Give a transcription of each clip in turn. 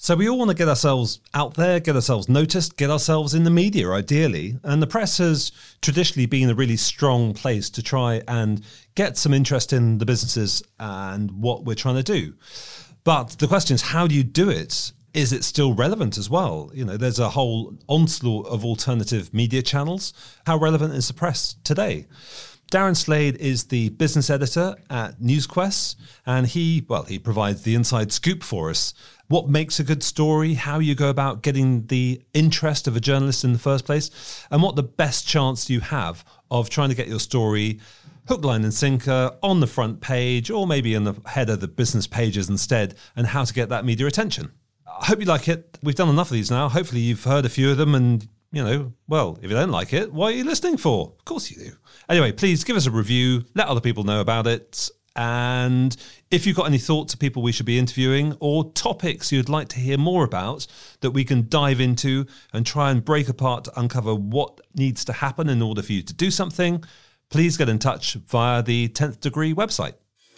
So we all want to get ourselves out there, get ourselves noticed, get ourselves in the media, ideally. And the press has traditionally been a really strong place to try and get some interest in the businesses and what we're trying to do. But the question is, how do you do it? Is it still relevant as well? You know, there's a whole onslaught of alternative media channels. How relevant is the press today? Darren Slade is the business editor at NewsQuest, and he provides the inside scoop for us. What makes a good story, how you go about getting the interest of a journalist in the first place, and what the best chance you have of trying to get your story hook, line and sinker on the front page, or maybe in the header, the business pages instead, and how to get that media attention. I hope you like it. We've done enough of these now. Hopefully you've heard a few of them and, you know, well, if you don't like it, what are you listening for? Of course you do. Anyway, please give us a review, let other people know about it. And if you've got any thoughts of people we should be interviewing or topics you'd like to hear more about that we can dive into and try and break apart to uncover what needs to happen in order for you to do something, please get in touch via the 10th Degree website.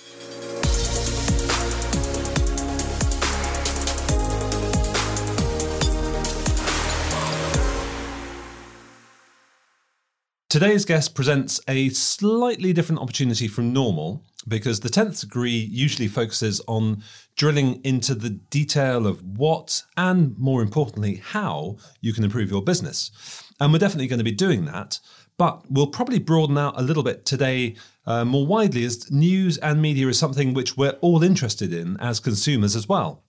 Today's guest presents a slightly different opportunity from normal because the 10th Degree usually focuses on drilling into the detail of what and, more importantly, how you can improve your business. And we're definitely going to be doing that, but we'll probably broaden out a little bit today more widely, as news and media is something which we're all interested in as consumers as well.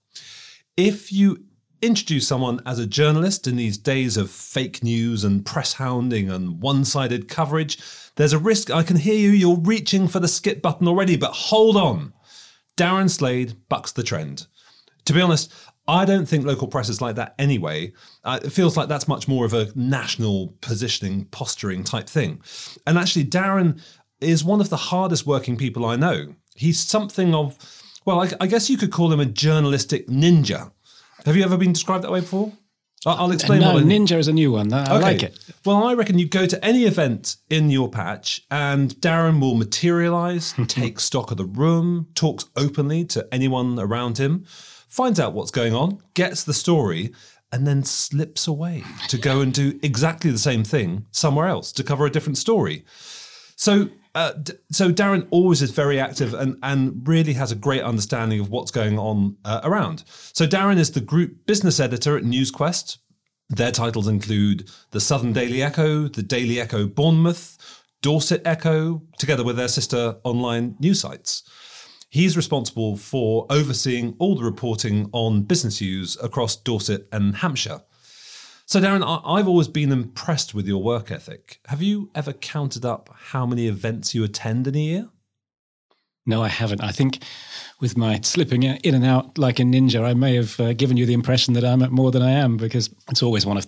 If you introduce someone as a journalist in these days of fake news and press hounding and one-sided coverage, there's a risk. I can hear you're reaching for the skip button already, but hold on. Darren Slade bucks the trend. To be honest, I don't think local press is like that anyway. It feels like that's much more of a national positioning, posturing type thing. And actually, Darren is one of the hardest working people I know. He's something of, well, I guess you could call him a journalistic ninja. Have you ever been described that way before? I'll explain. No, ninja is a new one. I like it. Well, I reckon you go to any event in your patch and Darren will materialise, take stock of the room, talks openly to anyone around him, finds out what's going on, gets the story, and then slips away to go and do exactly the same thing somewhere else to cover a different story. So Darren always is very active and really has a great understanding of what's going on around. So Darren is the group business editor at NewsQuest. Their titles include the Southern Daily Echo, the Daily Echo Bournemouth, Dorset Echo, together with their sister online news sites. He's responsible for overseeing all the reporting on business news across Dorset and Hampshire. So Darren, I've always been impressed with your work ethic. Have you ever counted up how many events you attend in a year? No, I haven't. I think with my slipping in and out like a ninja, I may have given you the impression that I'm at more than I am, because it's always one of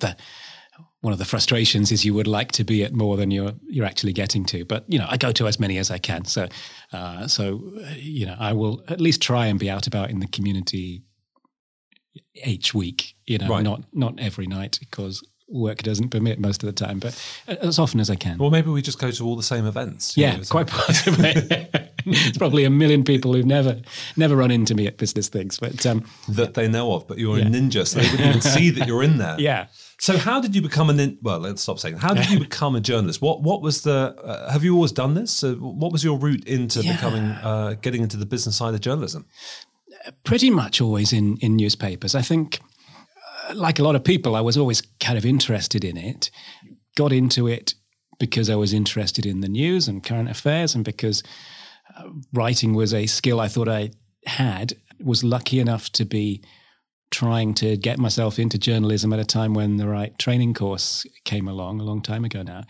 the frustrations is you would like to be at more than you're actually getting to. But, you know, I go to as many as I can. So you know, I will at least try and be out about in the community each week, you know, right. not every night because work doesn't permit most of the time, but as often as I can. Well, maybe we just go to all the same events. Yeah, quite possibly. It's probably a million people who've never run into me at business things, but that they know of. But you're a ninja, so they wouldn't even see that you're in there. Yeah. So how did you become well, let's stop saying. How did you become a journalist? What was the? Have you always done this? So what was your route into becoming getting into the business side of journalism? Pretty much always in newspapers. I think, like a lot of people, I was always kind of interested in it. Got into it because I was interested in the news and current affairs, and because writing was a skill I thought I had. Was lucky enough to be trying to get myself into journalism at a time when the right training course came along a long time ago now.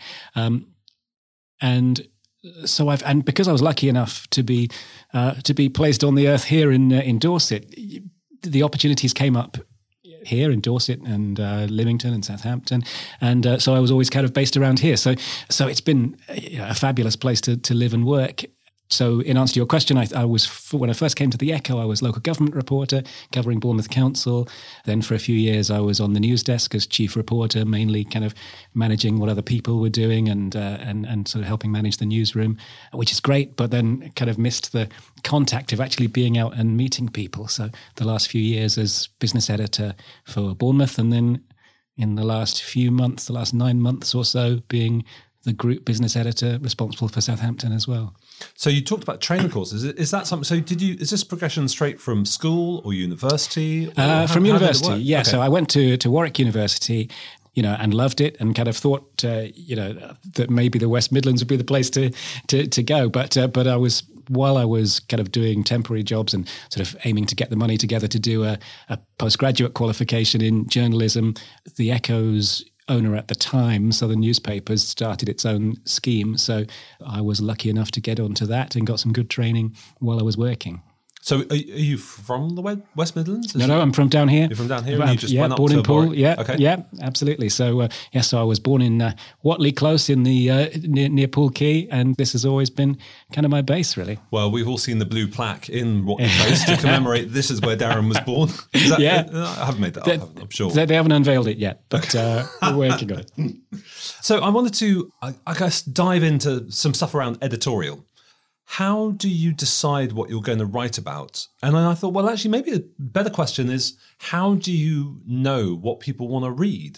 So because I was lucky enough to be placed on the earth here in Dorset, the opportunities came up here in Dorset and Lymington and Southampton, and so I was always kind of based around here. So it's been a fabulous place to live and work. So in answer to your question, I was, when I first came to the Echo, I was local government reporter covering Bournemouth Council. Then for a few years, I was on the news desk as chief reporter, mainly kind of managing what other people were doing and sort of helping manage the newsroom, which is great, but then kind of missed the contact of actually being out and meeting people. So the last few years as business editor for Bournemouth, and then in the last few months, the last 9 months or so, being the group business editor responsible for Southampton as well. So you talked about training courses. Is that something? So is this progression straight from school or university? Or from university, yeah. Okay. So I went to Warwick University, and loved it, and kind of thought, that maybe the West Midlands would be the place to go. But I was, while I was kind of doing temporary jobs and sort of aiming to get the money together to do a postgraduate qualification in journalism, the Echo's owner at the time, Southern Newspapers, started its own scheme. So I was lucky enough to get onto that and got some good training while I was working. So are you from the West Midlands? No, I'm from down here. You're from down here? And you just went up born to in Poole. Warwick? Yeah, okay. Yeah, absolutely. So, so I was born in Whatley Close in the near Poole Quay, and this has always been kind of my base, really. Well, we've all seen the blue plaque in Whatley Close to commemorate this is where Darren was born. Is that, yeah. I haven't made that up, I'm sure. They haven't unveiled it yet, but we're working on it. So I wanted to, I guess, dive into some stuff around editorial. How do you decide what you're going to write about? And then I thought, well, actually, maybe a better question is, how do you know what people want to read?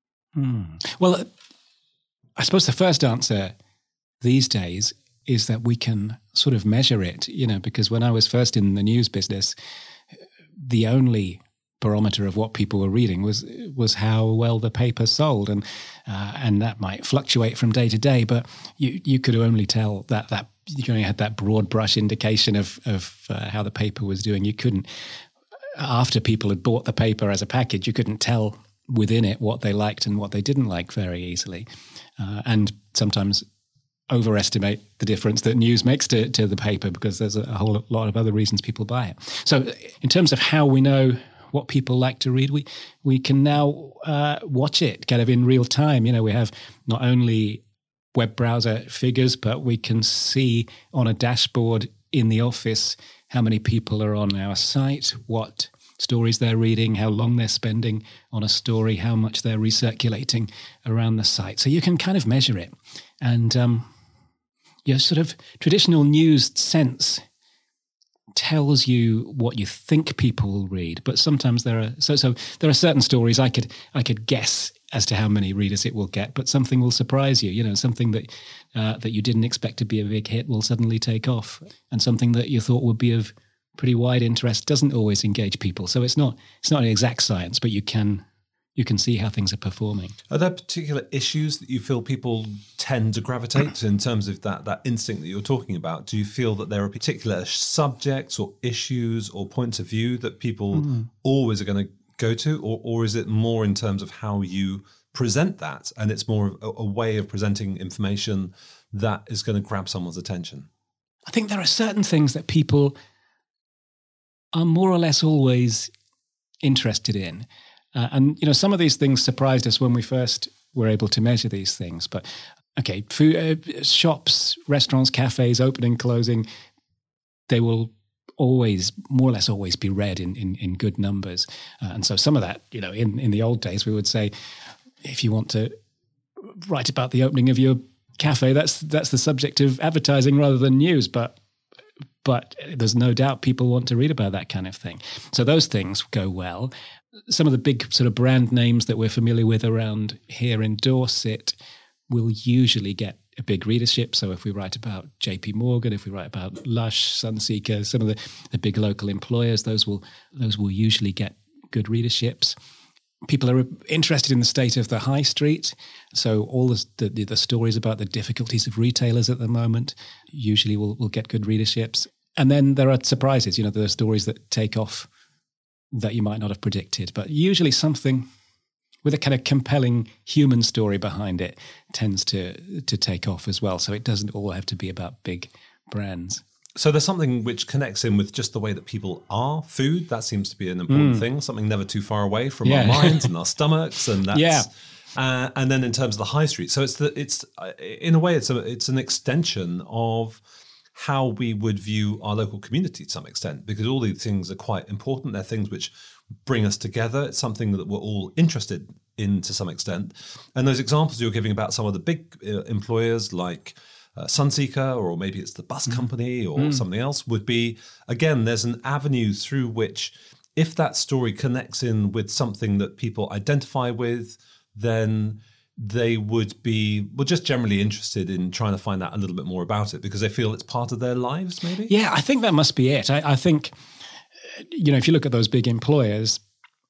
Well, I suppose the first answer these days is that we can sort of measure it, because when I was first in the news business, the only barometer of what people were reading was how well the paper sold, and that might fluctuate from day to day, but you could only tell that you only had that broad brush indication of how the paper was doing. You couldn't, after people had bought the paper as a package, you couldn't tell within it what they liked and what they didn't like very easily, and sometimes overestimate the difference that news makes to the paper, because there's a whole lot of other reasons people buy it. So in terms of how we know what people like to read, we can now watch it kind of in real time. We have not only web browser figures, but we can see on a dashboard in the office how many people are on our site, what stories they're reading, how long they're spending on a story, how much they're recirculating around the site. So you can kind of measure it. And your sort of traditional news sense tells you what you think people will read, but sometimes there are there are certain stories I could guess as to how many readers it will get, but something will surprise you. Something that that you didn't expect to be a big hit will suddenly take off, and something that you thought would be of pretty wide interest doesn't always engage people. So it's not an exact science, but you can see how things are performing. Are there particular issues that you feel people tend to gravitate to in terms of that instinct that you're talking about? Do you feel that there are particular subjects or issues or points of view that people always are going to go to, or is it more in terms of how you present that, and it's more of a way of presenting information that is going to grab someone's attention? I think there are certain things that people are more or less always interested in. And some of these things surprised us when we first were able to measure these things. But, okay, food, shops, restaurants, cafes, opening, closing, they will always, more or less always be read in good numbers. And so some of that, in the old days, we would say, if you want to write about the opening of your cafe, that's the subject of advertising rather than news. But there's no doubt people want to read about that kind of thing. So those things go well. Some of the big sort of brand names that we're familiar with around here in Dorset will usually get a big readership. So if we write about JP Morgan, if we write about Lush, Sunseeker, some of the big local employers, those will usually get good readerships. People are interested in the state of the high street. So all the stories about the difficulties of retailers at the moment usually will get good readerships. And then there are surprises. There are stories that take off that you might not have predicted, but usually something with a kind of compelling human story behind it tends to take off as well. So it doesn't all have to be about big brands. So there's something which connects in with just the way that people are. Food, that seems to be an important thing, something never too far away from our minds and our stomachs, and that's and then in terms of the high street. So it's in a way it's an extension of how we would view our local community to some extent, because all these things are quite important. They're things which bring us together. It's something that we're all interested in to some extent. And those examples you're giving about some of the big employers like Sunseeker, or maybe it's the bus company or something else, would be, again, there's an avenue through which, if that story connects in with something that people identify with, then they would be, well, just generally interested in trying to find out a little bit more about it because they feel it's part of their lives, maybe? Yeah, I think that must be it. I think, if you look at those big employers,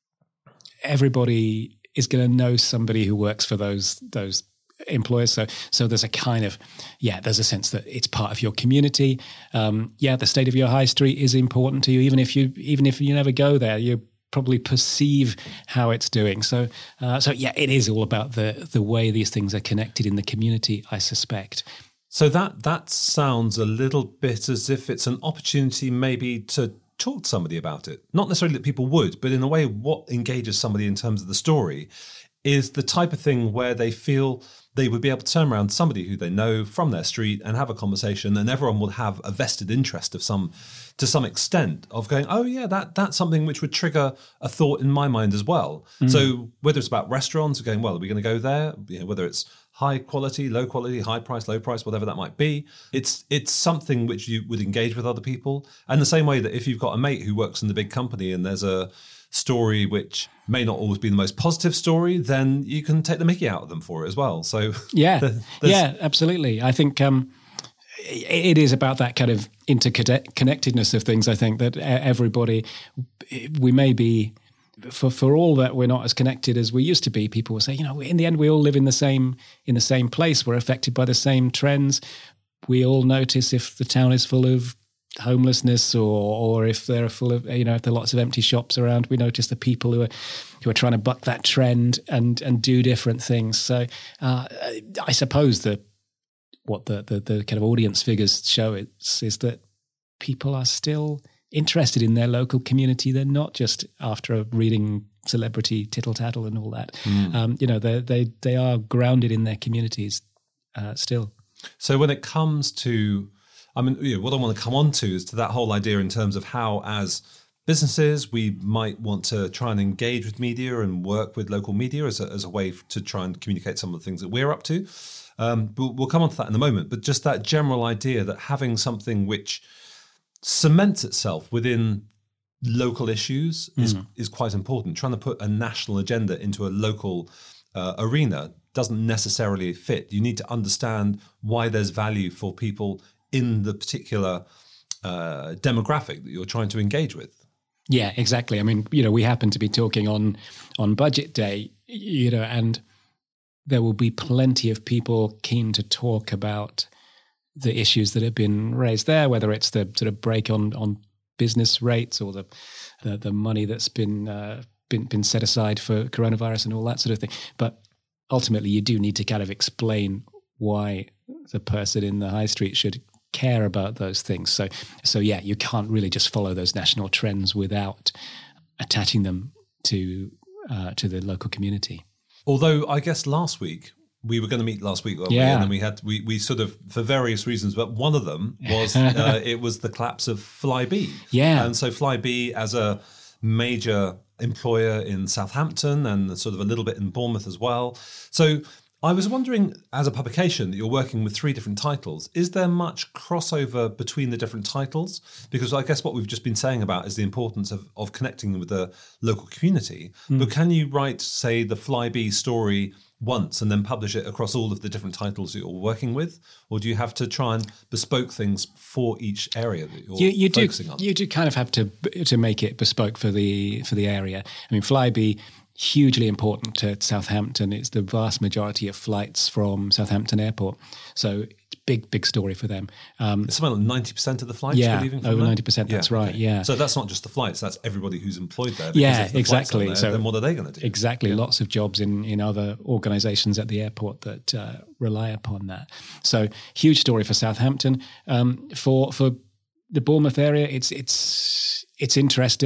everybody is going to know somebody who works for those employers. So there's a kind of, there's a sense that it's part of your community. The state of your high street is important to you, even if you never go there. You probably perceive how it's doing. So it is all about the way these things are connected in the community, I suspect. So that sounds a little bit as if it's an opportunity maybe to talk to somebody about it. Not necessarily that people would, but in a way what engages somebody in terms of the story is the type of thing where they feel they would be able to turn around somebody who they know from their street and have a conversation, and everyone would have a vested interest to some extent of going, oh yeah, that's something which would trigger a thought in my mind as well. So whether it's about restaurants, going, well, are we going to go there? Whether it's high quality, low quality, high price, low price, whatever that might be, it's something which you would engage with other people. And the same way that if you've got a mate who works in the big company and there's a story which may not always be the most positive story, then you can take the mickey out of them for it as well. So absolutely. I think it is about that kind of interconnectedness of things. I think that everybody, we may be, for all that we're not as connected as we used to be, people will say, in the end, we all live in the same place. We're affected by the same trends. We all notice if the town is full of homelessness or if they're full of, if there are lots of empty shops around. We notice the people who are trying to buck that trend and do different things. So I suppose that what the kind of audience figures show is that people are still interested in their local community. They're not just after reading celebrity tittle-tattle and all that. They are grounded in their communities still. So when it comes to, what I want to come on to is to that whole idea in terms of how, as businesses, we might want to try and engage with media and work with local media as a way to try and communicate some of the things that we're up to. But we'll come on to that in a moment. But just that general idea that having something which cements itself within local issues is quite important. Trying to put a national agenda into a local arena doesn't necessarily fit. You need to understand why there's value for people in the particular demographic that you're trying to engage with. Yeah, exactly. We happen to be talking on budget day, and there will be plenty of people keen to talk about the issues that have been raised there, whether it's the sort of break on business rates or the money that's been set aside for coronavirus and all that sort of thing. But ultimately, you do need to kind of explain why the person in the high street should care about those things. So you can't really just follow those national trends without attaching them to the local community. Although I guess we were going to meet last week, weren't we? And then we sort of, for various reasons, but one of them was it was the collapse of Flybe. Yeah. And so Flybe, as a major employer in Southampton and sort of a little bit in Bournemouth as well. So I was wondering, as a publication, that you're working with 3 different titles. Is there much crossover between the different titles? Because I guess what we've just been saying about is the importance of connecting with the local community. But can you write, say, the Flybe story once and then publish it across all of the different titles that you're working with? Or do you have to try and bespoke things for each area that you're focusing on? You do kind of have to make it bespoke for the area. Flybe, hugely important to Southampton. It's the vast majority of flights from Southampton Airport. So it's big story for them. It's something like 90% of the flights are leaving from over there? 90%, that's right, yeah. So that's not just the flights, that's everybody who's employed there. Yeah, if the exactly. There, so then what are they going to do? Exactly, lots of jobs in other organisations at the airport that rely upon that. So huge story for Southampton. For the Bournemouth area, it's interesting.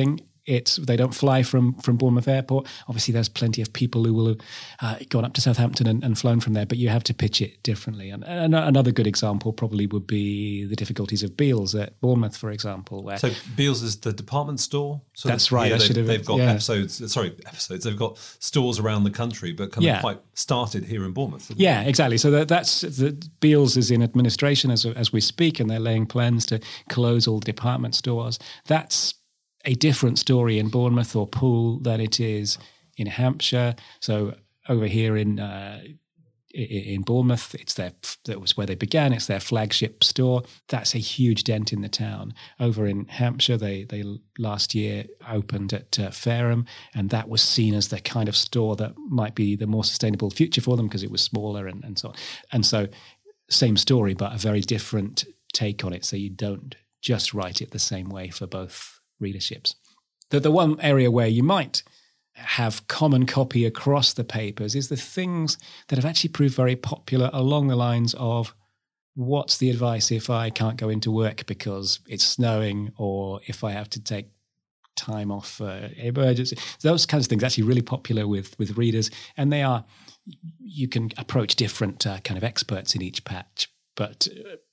they don't fly from Bournemouth Airport. Obviously, there's plenty of people who will have gone up to Southampton and flown from there, but you have to pitch it differently. And another good example probably would be the difficulties of Beals at Bournemouth, for example. So Beals is the department store? That's right. They've got episodes. They've got stores around the country, but kind of quite started here in Bournemouth. Yeah, exactly. So that's Beals is in administration as we speak, and they're laying plans to close all department stores. That's a different story in Bournemouth or Poole than it is in Hampshire. So over here in Bournemouth, that was where they began. It's their flagship store. That's a huge dent in the town. Over in Hampshire, they last year opened at Fareham, and that was seen as the kind of store that might be the more sustainable future for them because it was smaller and so on. And so same story, but a very different take on it. So you don't just write it the same way for both readerships. The one area where you might have common copy across the papers is the things that have actually proved very popular along the lines of what's the advice if I can't go into work because it's snowing, or if I have to take time off for emergency. Those kinds of things are actually really popular with readers, and you can approach different kind of experts in each patch, but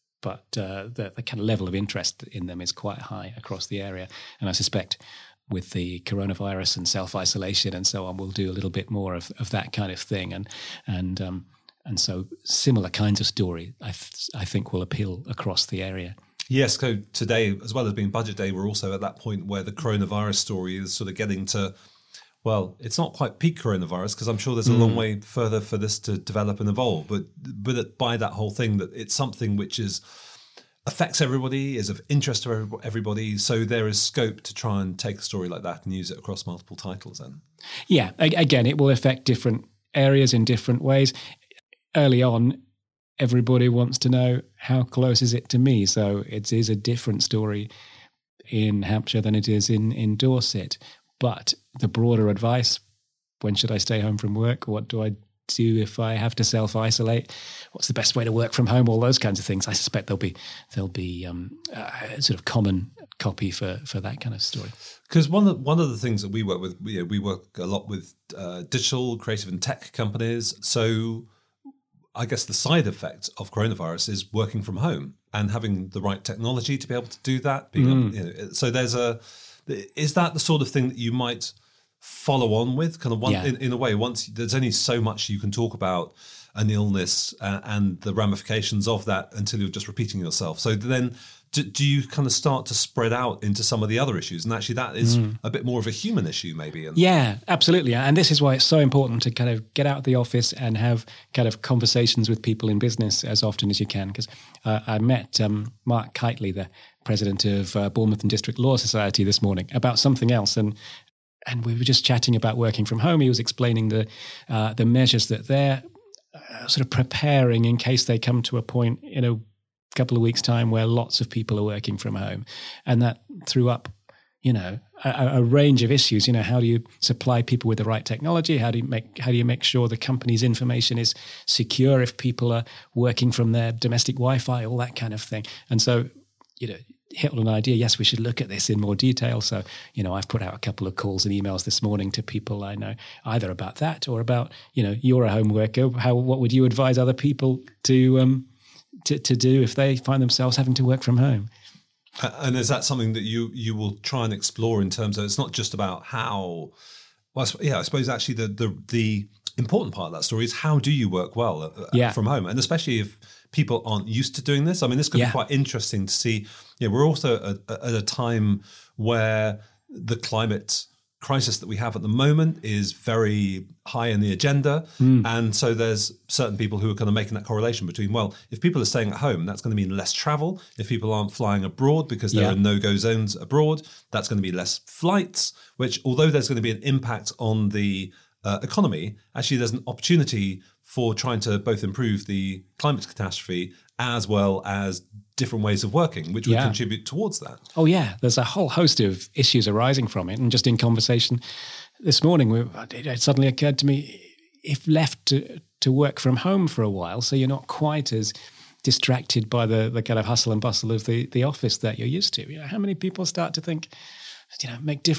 the kind of level of interest in them is quite high across the area. And I suspect with the coronavirus and self-isolation and so on, we'll do a little bit more of that kind of thing. And so similar kinds of story, I think, will appeal across the area. Yes, so today, as well as being Budget Day, we're also at that point where the coronavirus story is sort of getting to, well, it's not quite peak coronavirus because I'm sure there's a long way further for this to develop and evolve. But by that whole thing, that it's something which affects everybody, is of interest to everybody. So there is scope to try and take a story like that and use it across multiple titles then. Yeah, again, it will affect different areas in different ways. Early on, everybody wants to know how close is it to me. So it is a different story in Hampshire than it is in Dorset. But the broader advice, when should I stay home from work? What do I do if I have to self-isolate? What's the best way to work from home? All those kinds of things. I suspect there'll be sort of common copy for that kind of story. Because one of the things that we work with, we work a lot with digital, creative and tech companies. So I guess the side effect of coronavirus is working from home and having the right technology to be able to do that. So is that the sort of thing that you might follow on with? Kind of in a way, once there's only so much you can talk about an illness and the ramifications of that until you're just repeating yourself. So then do you kind of start to spread out into some of the other issues? And actually that is a bit more of a human issue maybe. Yeah, absolutely. And this is why it's so important to kind of get out of the office and have kind of conversations with people in business as often as you can. Because I met Mark Kitely, the president of Bournemouth and District Law Society this morning, about something else. And we were just chatting about working from home. He was explaining the measures that they're sort of preparing in case they come to a point in a couple of weeks' time where lots of people are working from home. And that threw up, a range of issues. How do you supply people with the right technology? How do you make sure the company's information is secure if people are working from their domestic Wi-Fi, all that kind of thing. And so, hit on an idea, yes, we should look at this in more detail. So, I've put out a couple of calls and emails this morning to people I know, either about that or about, you're a home worker. What would you advise other people to do if they find themselves having to work from home? And is that something that you will try and explore in terms of, it's not just about how, I suppose actually the important part of that story is how do you work well from home? And especially if people aren't used to doing this. I mean, this could be quite interesting to see. We're also at a time where the climate crisis that we have at the moment is very high in the agenda. And so there's certain people who are kind of making that correlation between, well, if people are staying at home, that's going to mean less travel. If people aren't flying abroad because there are no-go zones abroad, that's going to be less flights, which although there's going to be an impact on the economy, actually there's an opportunity for trying to both improve the climate catastrophe as well as different ways of working, which would contribute towards that. Oh, yeah. There's a whole host of issues arising from it. And just in conversation this morning, it suddenly occurred to me, if left to work from home for a while, so you're not quite as distracted by the kind of hustle and bustle of the office that you're used to. How many people start to think, make different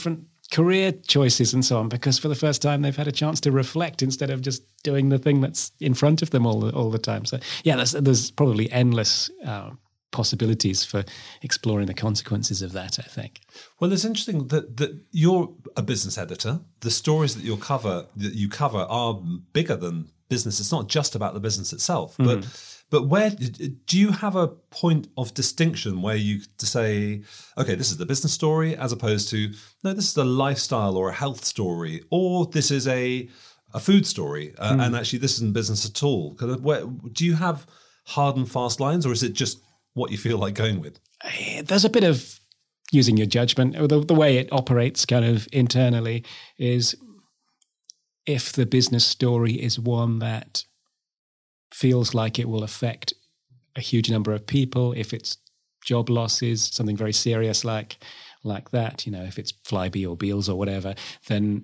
career choices and so on, because for the first time they've had a chance to reflect instead of just doing the thing that's in front of them all the time. So yeah, there's probably endless possibilities for exploring the consequences of that, I think. Well, it's interesting that you're a business editor. The stories that you cover are bigger than business. It's not just about the business itself, but where do you have a point of distinction where you say, okay, this is the business story, as opposed to, no, this is a lifestyle or a health story, or this is a food story, and actually this isn't business at all? Do you have hard and fast lines, or is it just what you feel like going with? There's a bit of using your judgment. The way it operates kind of internally is, if the business story is one that feels like it will affect a huge number of people, if it's job losses, something very serious like that, if it's Flybe or Beals or whatever, then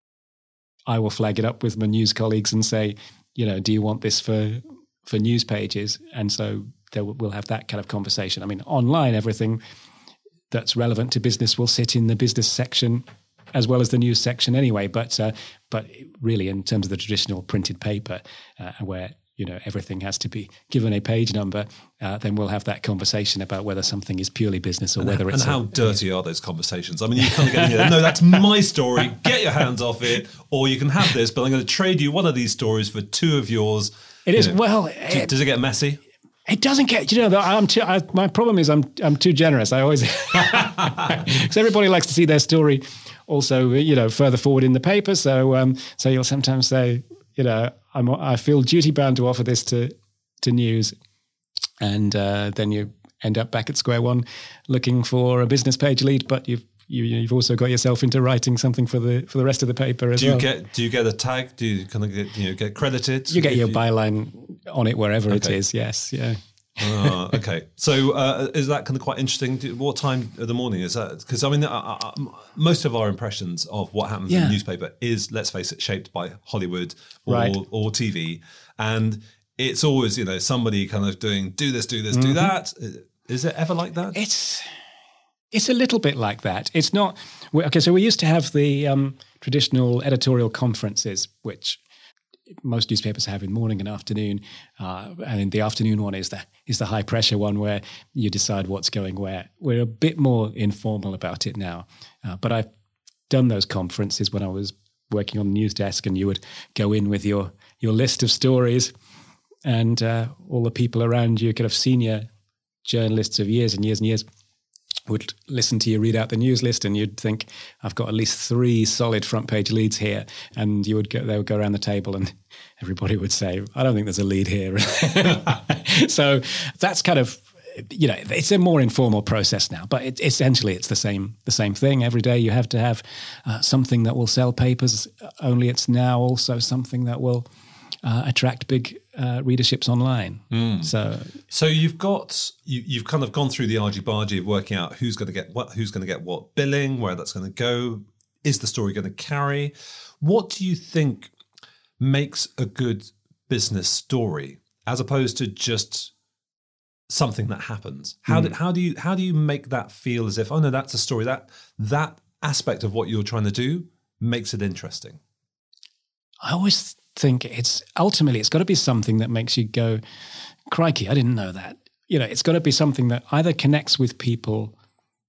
I will flag it up with my news colleagues and say, do you want this for news pages? And so we'll have that kind of conversation. I mean, online, everything that's relevant to business will sit in the business section as well as the news section anyway. But really, in terms of the traditional printed paper, where everything has to be given a page number, then we'll have that conversation about whether something is purely business or whether it's... And how dirty are those conversations? I mean, you kind of get in there, no, that's my story, get your hands off it, or you can have this, but I'm going to trade you one of these stories for two of yours. It is, does it get messy? It doesn't get, my problem is I'm too generous. I always, because everybody likes to see their story also, further forward in the paper. So you'll sometimes say, I feel duty bound to offer this to news, and then you end up back at square one looking for a business page lead, but you've also got yourself into writing something for the rest of the paper as well. Do you get a tag? Do you kind of get credited? You get your byline on it wherever it is. Yes, yeah. Okay. So is that kind of quite interesting? What time of the morning is that? Because I mean, most of our impressions of what happens in the newspaper is, let's face it, shaped by Hollywood or TV, and it's always somebody kind of doing do this, do that. Is it ever like that? It's a little bit like that. It's not okay. So we used to have the traditional editorial conferences, which most newspapers have in morning and afternoon, and the afternoon one is the high pressure one where you decide what's going where. We're a bit more informal about it now, but I've done those conferences when I was working on the news desk, and you would go in with your list of stories, and all the people around you, kind of senior journalists of years and years and years, would listen to you read out the news list, and you'd think, I've got at least 3 solid front page leads here. And they would go around the table and everybody would say, I don't think there's a lead here. So that's kind of, it's a more informal process now, but essentially it's the same thing. Every day you have to have something that will sell papers, only it's now also something that will attract big readerships online. So you've kind of gone through the argy-bargy of working out who's going to get what billing, where that's going to go. Is the story going to carry? What do you think makes a good business story, as opposed to just something that happens? How do you make that feel as if, oh no, that's a story, that aspect of what you're trying to do makes it interesting? I always think it's got to be something that makes you go, crikey, I didn't know that. It's got to be something that either connects with people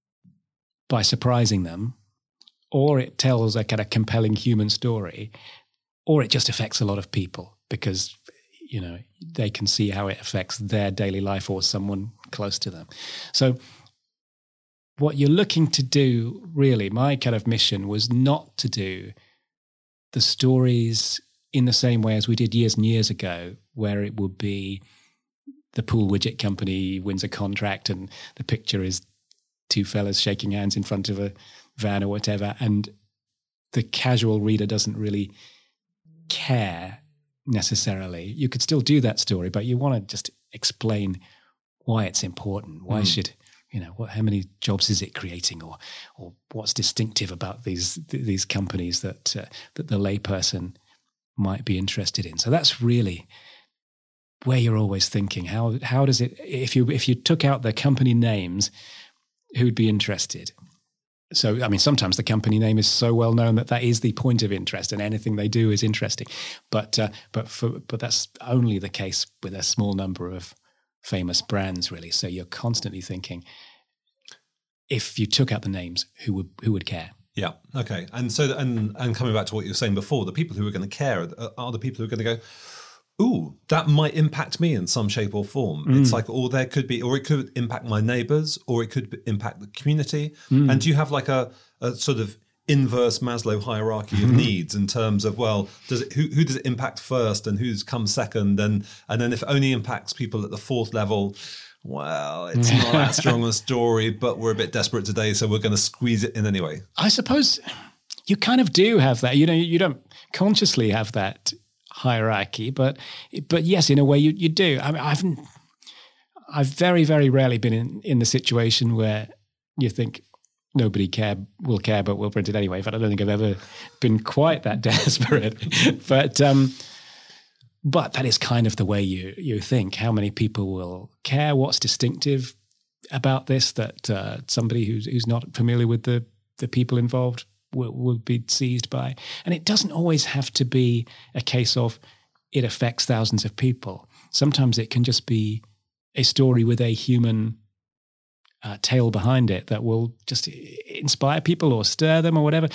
by surprising them, or it tells a kind of compelling human story, or it just affects a lot of people because, they can see how it affects their daily life or someone close to them. So what you're looking to do, really, my kind of mission was not to do the stories in the same way as we did years and years ago, where it would be the pool widget company wins a contract and the picture is 2 fellas shaking hands in front of a van or whatever, and the casual reader doesn't really care necessarily. You could still do that story, but you want to just explain why it's important. Why should, how many jobs is it creating, or what's distinctive about these companies that the layperson might be interested in. So that's really where you're always thinking, how does it, if you took out the company names, who'd be interested? So, I mean, sometimes the company name is so well known that is the point of interest, and anything they do is interesting. But that's only the case with a small number of famous brands, really. So you're constantly thinking, if you took out the names, who would care? Yeah. Okay. And so, and coming back to what you were saying before, the people who are going to care are the people who are going to go, ooh, that might impact me in some shape or form. It's like, or there could be, or it could impact my neighbors, or it could impact the community. And do you have like a sort of inverse Maslow hierarchy of needs in terms of, well, who does it impact first and who's come second? And then if it only impacts people at the fourth level, well, it's not that strong a story, but we're a bit desperate today, so we're going to squeeze it in anyway. I suppose you kind of do have that. You don't consciously have that hierarchy, but yes, in a way you do. I mean, I've very, very rarely been in the situation where you think nobody will care, but we'll print it anyway. But I don't think I've ever been quite that desperate. But that is kind of the way you think. How many people will care? What's distinctive about this that somebody who's not familiar with the people involved will be seized by? And it doesn't always have to be a case of it affects thousands of people. Sometimes it can just be a story with a human tale behind it that will just inspire people or stir them or whatever.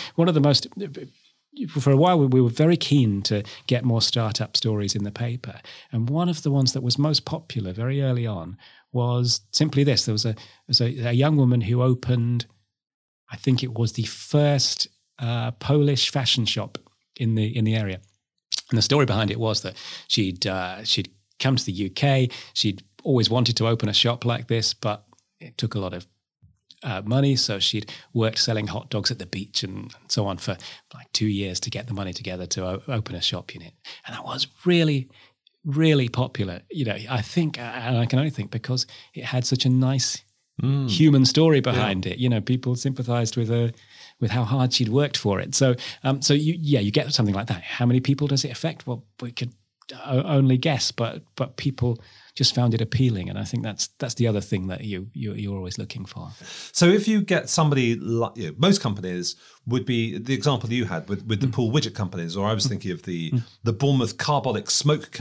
For a while, we were very keen to get more startup stories in the paper. And one of the ones that was most popular very early on was simply this. There was a young woman who opened, I think it was the first Polish fashion shop in the area. And the story behind it was that she'd come to the UK. She'd always wanted to open a shop like this, but it took a lot of money. So she'd worked selling hot dogs at the beach and so on for like 2 years to get the money together to open a shop unit. And that was really, really popular. I think, and I can only think because it had such a nice human story behind it. People sympathized with how hard she'd worked for it. So you get something like that. How many people does it affect? Well, we could only guess, but people just found it appealing, and I think that's the other thing that you're always looking for. So if you get somebody like most companies would be the example you had with the pool widget companies, or I was thinking of the Bournemouth Carbolic soap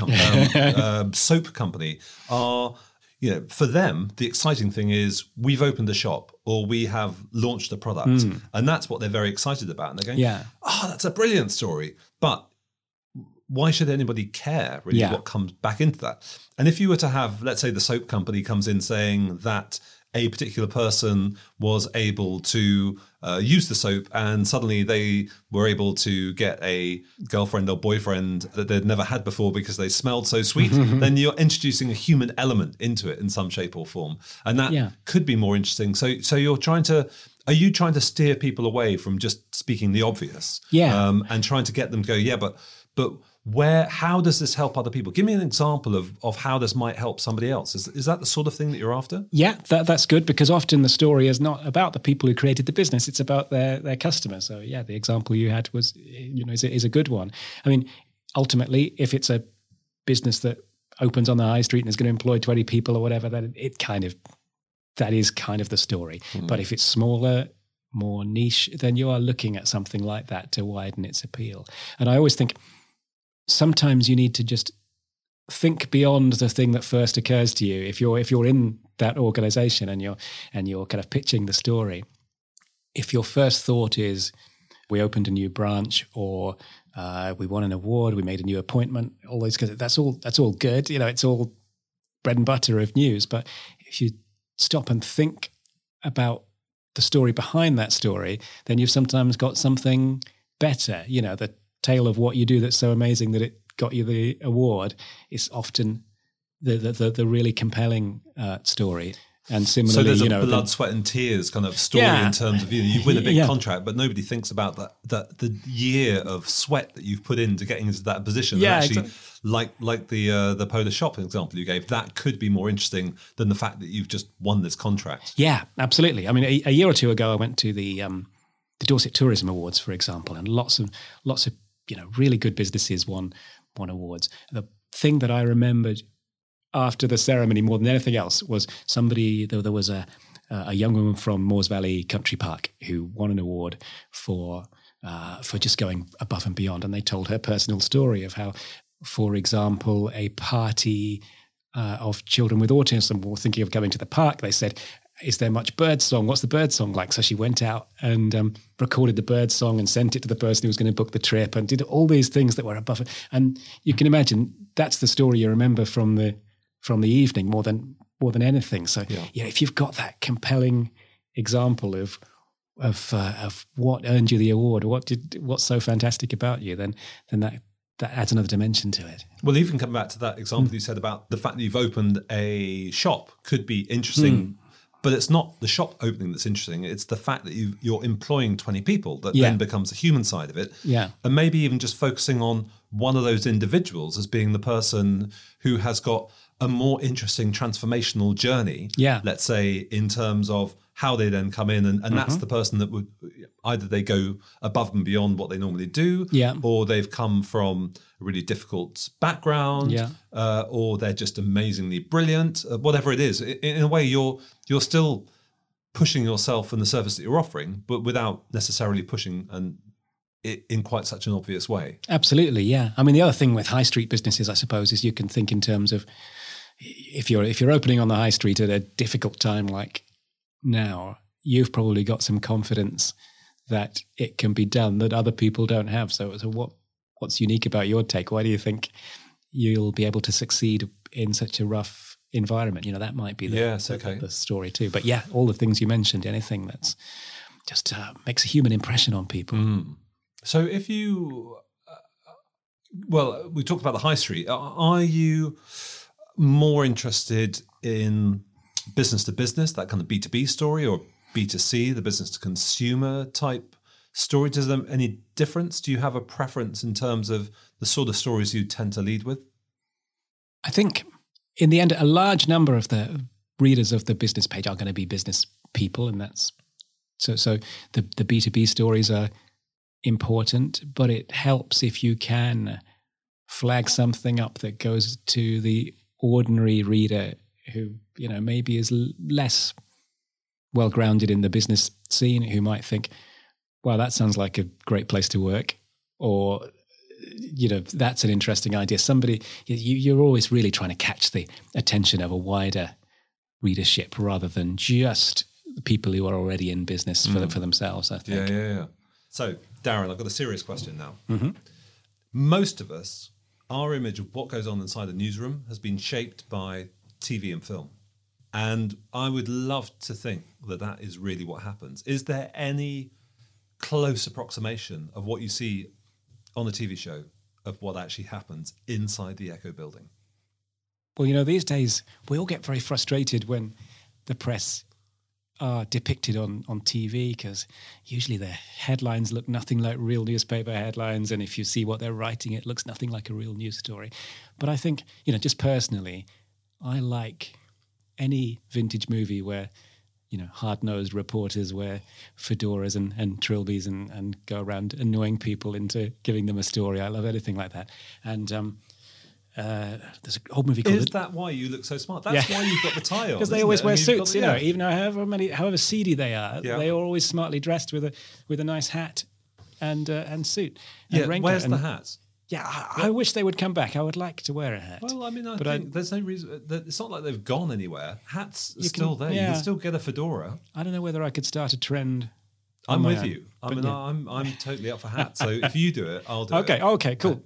company are. For them, the exciting thing is we've opened a shop or we have launched a product. And that's what they're very excited about. And they're going, that's a brilliant story. But why should anybody care really what comes back into that? And if you were to have, let's say the soap company comes in saying that a particular person was able to use the soap and suddenly they were able to get a girlfriend or boyfriend that they'd never had before because they smelled so sweet, then you're introducing a human element into it in some shape or form. And that could be more interesting. So are you trying to steer people away from just speaking the obvious? And trying to get them to go, but how does this help other people? Give me an example of how this might help somebody else. Is that the sort of thing that you're after? Yeah, that's good, because often the story is not about the people who created the business; it's about their customers. So the example you had was, is a good one. I mean, ultimately, if it's a business that opens on the high street and is going to employ 20 people or whatever, that is kind of the story. But if it's smaller, more niche, then you are looking at something like that to widen its appeal. And I always think, sometimes you need to just think beyond the thing that first occurs to you. If you're in that organization and you're kind of pitching the story, if your first thought is we opened a new branch or we won an award, we made a new appointment, all those, because that's all good. It's all bread and butter of news. But if you stop and think about the story behind that story, then you've sometimes got something better. The tale of what you do that's so amazing that it got you the award is often the really compelling story. And similarly, so there's a blood, sweat, and tears kind of story in terms of you win a big contract, but nobody thinks about that the year of sweat that you've put into getting into that position. Yeah, actually, exactly. like the Polish shop example you gave, that could be more interesting than the fact that you've just won this contract. Yeah, absolutely. I mean, a year or two ago, I went to the Dorset Tourism Awards, for example, and lots of really good businesses won awards. The thing that I remembered after the ceremony more than anything else was there was a a young woman from Moores Valley Country Park who won an award for just going above and beyond. And they told her personal story of how, for example, a party of children with autism were thinking of going to the park. They said, is there much bird song? What's the bird song like? So she went out and recorded the bird song and sent it to the person who was going to book the trip and did all these things that were above it. And you can imagine that's the story you remember from the evening more than anything. So if you've got that compelling example of what earned you the award, or what's so fantastic about you, then that adds another dimension to it. Well, even come back to that example you said about the fact that you've opened a shop could be interesting. But it's not the shop opening that's interesting. It's the fact that you're employing 20 people that then becomes the human side of it. Yeah. And maybe even just focusing on one of those individuals as being the person who has got a more interesting transformational journey, let's say, in terms of how they then come in. And that's the person that would either they go above and beyond what they normally do, or they've come from a really difficult background, or they're just amazingly brilliant, whatever it is. In a way, you're still pushing yourself and the service that you're offering, but without necessarily pushing it in quite such an obvious way. Absolutely, yeah. I mean, the other thing with high street businesses, I suppose, is you can think in terms of if you're opening on the high street at a difficult time like now, you've probably got some confidence that it can be done that other people don't have. So what's unique about your take? Why do you think you'll be able to succeed in such a rough environment? That might be the story too. But all the things you mentioned, anything that's just makes a human impression on people. So if you, we talked about the high street. Are you more interested in business to business, that kind of B2B story, or B2C, the business to consumer type story? Does there any difference? Do you have a preference in terms of the sort of stories you tend to lead with? I think in the end, a large number of the readers of the business page are going to be business people, and that's so the B2B stories are important, but it helps if you can flag something up that goes to the ordinary reader who, maybe is less well grounded in the business scene, who might think, well, that sounds like a great place to work, or, that's an interesting idea. Somebody, you're always really trying to catch the attention of a wider readership rather than just the people who are already in business for themselves, I think. Yeah. So, Darren, I've got a serious question now. Most of us, our image of what goes on inside a newsroom has been shaped by TV and film. And I would love to think that is really what happens. Is there any close approximation of what you see on a TV show of what actually happens inside the Echo building? Well, these days we all get very frustrated when the press are depicted on TV, because usually their headlines look nothing like real newspaper headlines. And if you see what they're writing, it looks nothing like a real news story. But I think, just personally, I like any vintage movie where, hard-nosed reporters wear fedoras and trilbies and go around annoying people into giving them a story. I love anything like that. And there's an old movie called... Is that why you look so smart? That's why you've got the tie on. Because they always wear suits, even however seedy they are, they are always smartly dressed with a nice hat and suit. And raincoat. Where's the hat? Yeah, I wish they would come back. I would like to wear a hat. Well, I mean, I think there's no reason. It's not like they've gone anywhere. Hats are still there. You can still get a fedora. I don't know whether I could start a trend. I'm with you. I'm totally up for hats. So if you do it, I'll do it. Okay, cool.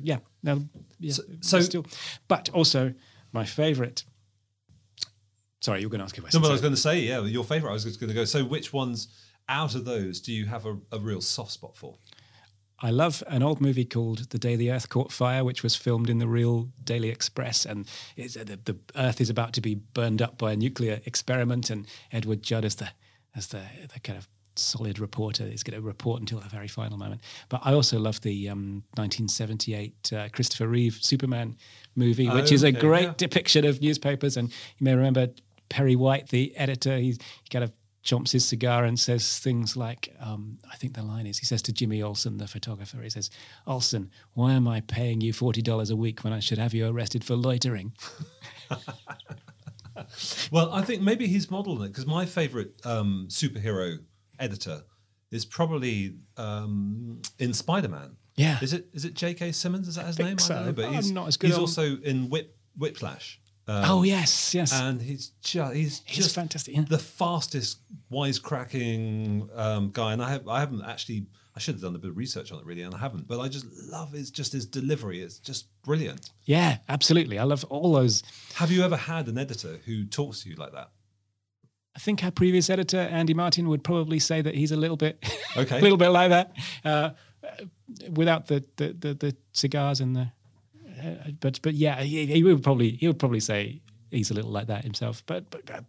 But also my favourite. Sorry, you were going to ask a question. No, but I was going to say, your favourite. I was just going to go. So which ones out of those do you have a real soft spot for? I love an old movie called The Day the Earth Caught Fire, which was filmed in the real Daily Express, and the Earth is about to be burned up by a nuclear experiment, and Edward Judd as the kind of solid reporter is going to report until the very final moment. But I also love the 1978 Christopher Reeve Superman movie, which is a great depiction of newspapers. And you may remember Perry White, the editor, he kind of chomps his cigar and says things like, I think the line is, he says to Jimmy Olsen, the photographer, he says, "Olsen, why am I paying you $40 a week when I should have you arrested for loitering?" Well, I think maybe he's modelling it because my favourite superhero editor is probably in Spider-Man. Yeah. Is it J.K. Simmons? Is that his name? So. I don't know, but he's not as good. He's also in Whiplash. Yes. And he's just fantastic. Yeah. the fastest wisecracking guy. And I haven't actually. I should have done a bit of research on it really, and I haven't. But I just love his delivery. It's just brilliant. Yeah, absolutely. I love all those. Have you ever had an editor who talks to you like that? I think our previous editor, Andy Martin, would probably say that he's a little bit, Okay. a little bit like that, without the cigars and the. But yeah, he would probably say he's a little like that himself. But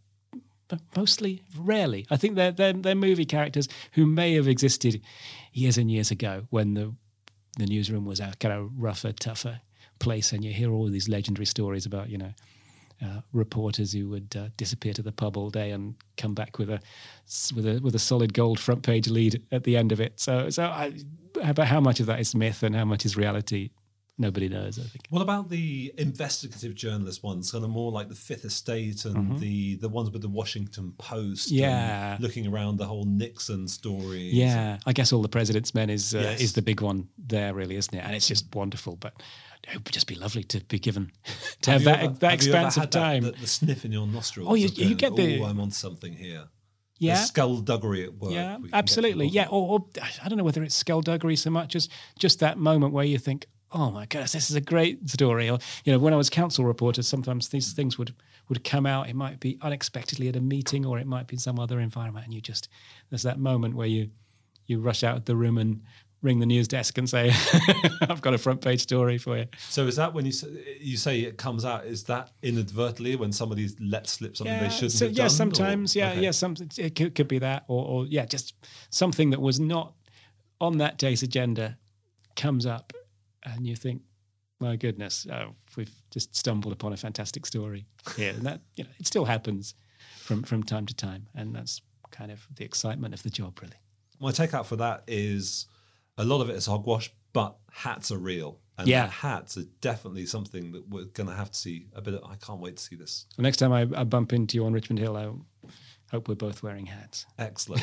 mostly, rarely. I think they're movie characters who may have existed years and years ago when the newsroom was a kind of rougher, tougher place, and you hear all these legendary stories about reporters who would disappear to the pub all day and come back with a solid gold front page lead at the end of it. So about how much of that is myth and how much is reality, nobody knows, I think. What about the investigative journalist ones, kind of more like the Fifth Estate and the ones with the Washington Post? Yeah. And looking around the whole Nixon story. Yeah, I guess All the President's Men is the big one there, really, isn't it? And it's just wonderful, but it would just be lovely to be given to have that expanse of time. The sniff in your nostrils. Oh, you get the. I'm on something here. Yeah, the skullduggery at work. Yeah, absolutely. Yeah, or I don't know whether it's skullduggery so much as just that moment where you think, oh my goodness, this is a great story. Or when I was council reporter, sometimes these things would come out. It might be unexpectedly at a meeting, or it might be in some other environment, and there's that moment where you rush out of the room and ring the news desk and say, I've got a front page story for you. So is that when you say it comes out, is that inadvertently when somebody's let slip something they shouldn't have done? Yeah, sometimes. It could be that, or just something that was not on that day's agenda comes up, and you think, my goodness, we've just stumbled upon a fantastic story here. And that, it still happens from time to time. And that's kind of the excitement of the job, really. My takeout for that is a lot of it is hogwash, but hats are real. And hats are definitely something that we're going to have to see a bit of. I can't wait to see this. The next time I bump into you on Richmond Hill, I hope we're both wearing hats. Excellent.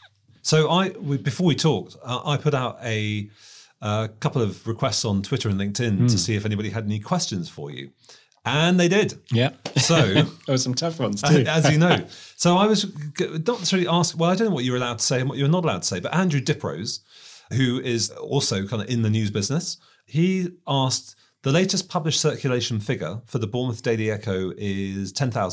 So before we talked, I put out a couple of requests on Twitter and LinkedIn to see if anybody had any questions for you. And they did. Yeah. So there were some tough ones too. As you know. So I was not necessarily asked, well, I don't know what you're allowed to say and what you're not allowed to say, but Andrew Diprose, who is also kind of in the news business, he asked, the latest published circulation figure for the Bournemouth Daily Echo is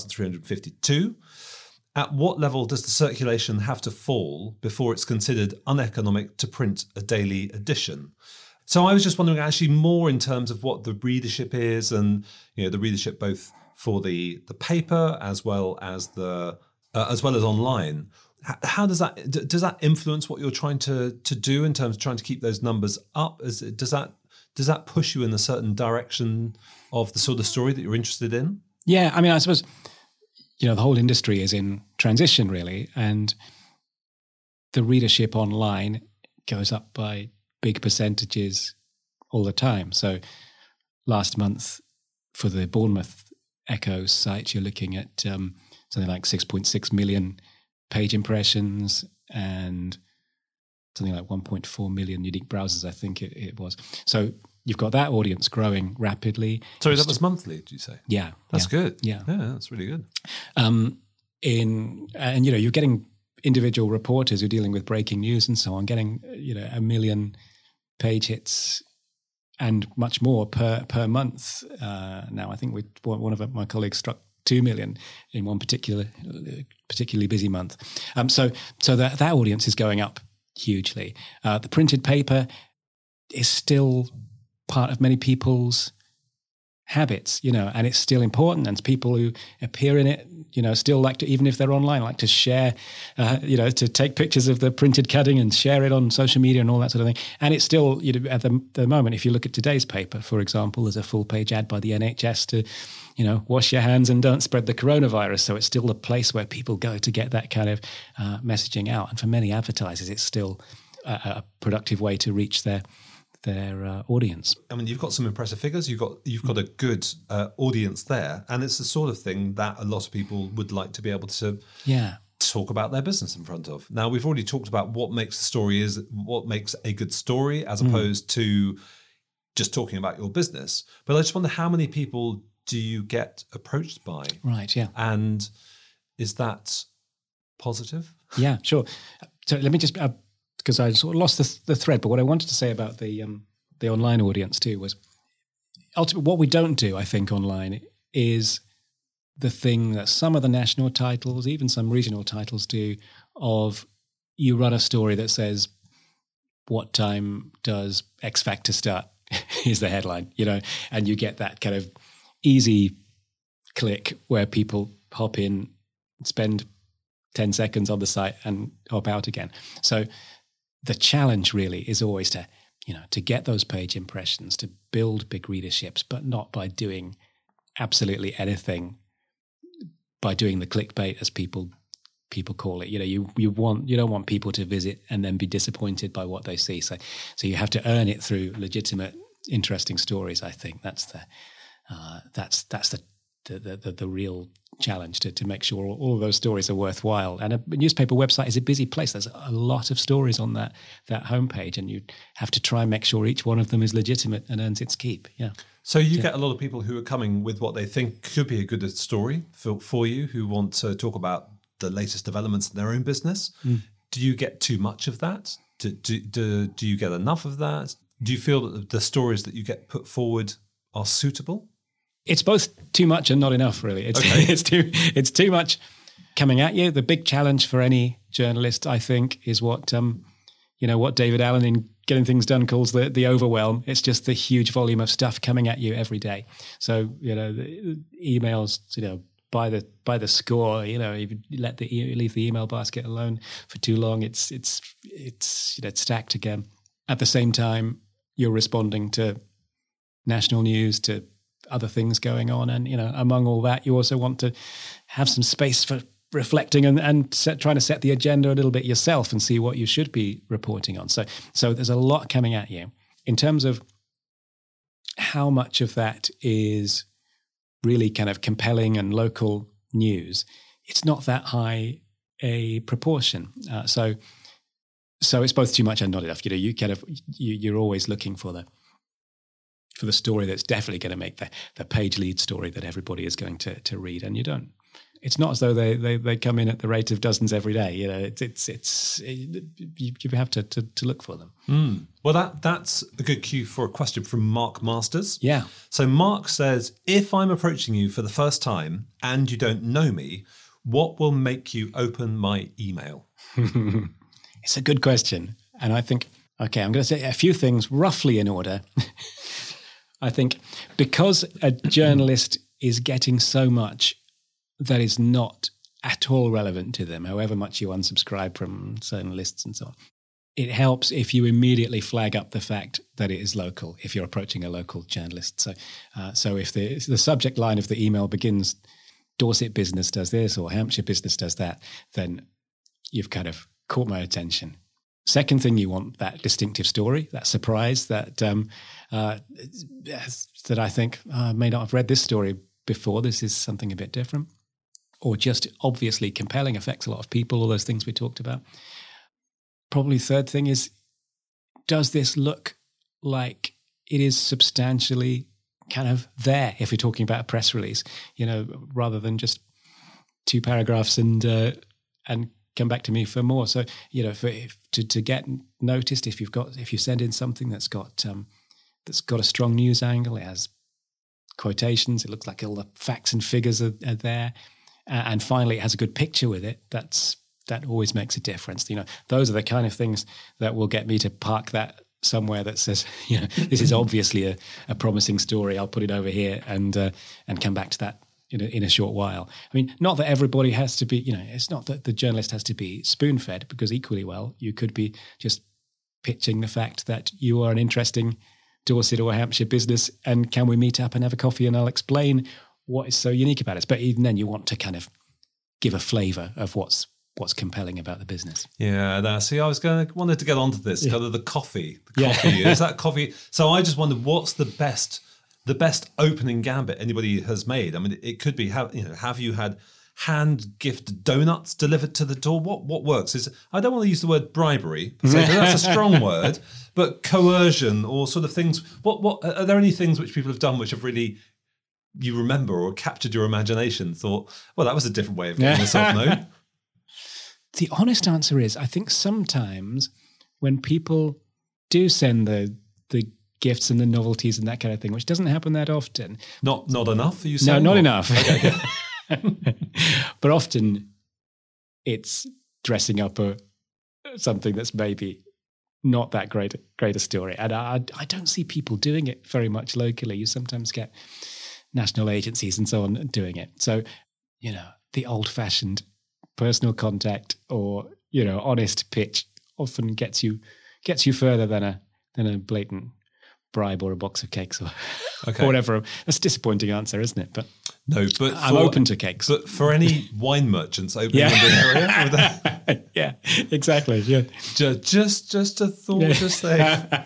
10,352. At what level does the circulation have to fall before it's considered uneconomic to print a daily edition? So I was just wondering actually more in terms of what the readership is and, the readership both for the paper as well as online. How does that influence what you're trying to do in terms of trying to keep those numbers up? Does that push you in a certain direction of the sort of story that you're interested in? Yeah, I mean, I suppose, the whole industry is in transition really, and the readership online goes up by big percentages all the time. So last month for the Bournemouth Echo site, you're looking at something like 6.6 million page impressions and something like 1.4 million unique browsers, I think it was. So you've got that audience growing rapidly. Sorry, that was monthly, did you say? Yeah. That's good. Yeah, that's really good. You're getting individual reporters who are dealing with breaking news and so on, getting, 1 million page hits and much more per month. Now, I think one of my colleagues struck 2 million in one particularly busy month. So that audience is going up hugely. The printed paper is still part of many people's habits, and it's still important. And people who appear in it, still like to, even if they're online, like to share, to take pictures of the printed cutting and share it on social media and all that sort of thing. And it's still, at the moment, if you look at today's paper, for example, there's a full page ad by the NHS to, wash your hands and don't spread the coronavirus. So it's still a place where people go to get that kind of messaging out. And for many advertisers, it's still a productive way to reach their audience. I mean, you've got some impressive figures. You've got a good audience there, and it's the sort of thing that a lot of people would like to be able to talk about their business in front of. Now, we've already talked about what makes a good story, as opposed to just talking about your business. But I just wonder, how many people do you get approached by? Right. Yeah. And is that positive? Yeah. Sure. So let me just. Because I sort of lost the thread, but what I wanted to say about the online audience too was ultimately what we don't do, I think, online is the thing that some of the national titles, even some regional titles do, of you run a story that says, what time does X Factor start? Is the headline, and you get that kind of easy click where people hop in, spend 10 seconds on the site and hop out again. So the challenge really is always to get those page impressions, to build big readerships, but not by doing absolutely anything, by doing the clickbait, as people call it. You don't want people to visit and then be disappointed by what they see. So you have to earn it through legitimate, interesting stories. I think that's the real challenge, to make sure all of those stories are worthwhile. And a newspaper website is a busy place. There's a lot of stories on that homepage, and you have to try and make sure each one of them is legitimate and earns its keep. Yeah. So you get a lot of people who are coming with what they think could be a good story for you, who want to talk about the latest developments in their own business. Do you get too much of that? Do you get enough of that? Do you feel that the stories that you get put forward are suitable? It's both too much and not enough, really. It's too much coming at you. The big challenge for any journalist, I think, is what David Allen in Getting Things Done calls the overwhelm. It's just the huge volume of stuff coming at you every day. So the emails, by the score. If you leave the email basket alone for too long, it's stacked again. At the same time, you're responding to national news, to other things going on, and among all that, you also want to have some space for reflecting and trying to set the agenda a little bit yourself and see what you should be reporting on. So there's a lot coming at you. In terms of how much of that is really kind of compelling and local news, it's not that high a proportion. So it's both too much and not enough. You're always looking for the story that's definitely going to make the page lead story that everybody is going to read, and you don't. It's not as though they come in at the rate of dozens every day. You have to look for them. Well, that's a good cue for a question from Mark Masters. Yeah. So Mark says, if I'm approaching you for the first time and you don't know me, what will make you open my email? It's a good question, and I think I'm going to say a few things roughly in order. I think because a journalist is getting so much that is not at all relevant to them, however much you unsubscribe from certain lists and so on, it helps if you immediately flag up the fact that it is local, if you're approaching a local journalist. So if the subject line of the email begins, Dorset business does this or Hampshire business does that, then you've kind of caught my attention. Second thing, you want that distinctive story, that surprise, that I think I may not have read this story before. This is something a bit different, or just obviously compelling, affects a lot of people. All those things we talked about. Probably third thing is, does this look like it is substantially kind of there? If we're talking about a press release, rather than just 2 paragraphs and come back to me for more. So, to get noticed, if you send in something that's got a strong news angle, it has quotations, it looks like all the facts and figures are there, and finally it has a good picture with it, that always makes a difference. Those are the kind of things that will get me to park that somewhere that says, this is obviously a promising story. I'll put it over here and come back to that in a short while. I mean, not that everybody has to be, it's not that the journalist has to be spoon-fed, because equally well, you could be just pitching the fact that you are an interesting Dorset or Hampshire business, and can we meet up and have a coffee and I'll explain what is so unique about it. But even then, you want to kind of give a flavour of what's what's compelling about the business. Yeah, see, I wanted to get onto this, kind of the coffee. Is that coffee? So I just wondered, what's the best opening gambit anybody has made? I mean, it could be, have you had hand-gifted donuts delivered to the door? What works? I don't want to use the word bribery, so that's a strong word, but coercion or sort of things. What are there any things which people have done which have really, you remember or captured your imagination, thought, well, that was a different way of getting yourself known? The honest answer is, I think sometimes when people do send the gifts and the novelties and that kind of thing, which doesn't happen that often. Not enough, are you saying? No, not enough. Okay. But often it's dressing up something that's maybe not that great a story. And I don't see people doing it very much locally. You sometimes get national agencies and so on doing it. So, the old-fashioned personal contact or, honest pitch often gets you further than a blatant bribe or a box of cakes or whatever. That's a disappointing answer, isn't it? But no, but I'm open to cakes. But for any wine merchants opening in the area, yeah, exactly. Yeah, just a thought, just there.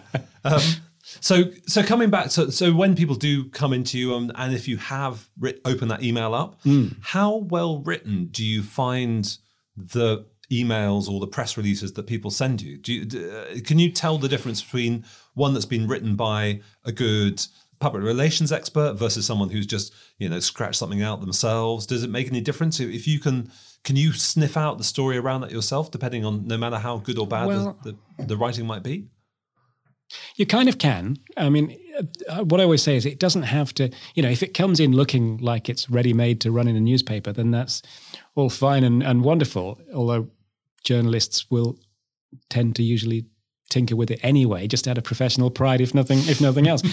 So coming back, so when people do come into you, and if you have opened that email up, how well written do you find the emails or the press releases that people send you? Can you tell the difference between one that's been written by a good public relations expert versus someone who's just, scratched something out themselves? Does it make any difference? If you can you sniff out the story around that yourself, depending on no matter how good or bad the writing might be? You kind of can. I mean, what I always say is it doesn't have to, if it comes in looking like it's ready-made to run in a newspaper, then that's all fine and wonderful, although journalists will tend to usually tinker with it anyway, just out of professional pride, if nothing else.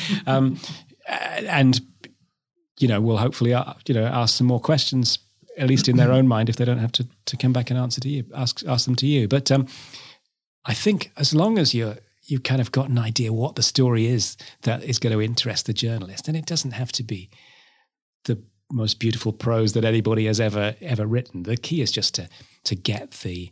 And, we'll hopefully, ask some more questions, at least in their own mind, if they don't have to come back and ask them to you. But I think as long as you've kind of got an idea what the story is that is going to interest the journalist, and it doesn't have to be the most beautiful prose that anybody has ever written. The key is just to get the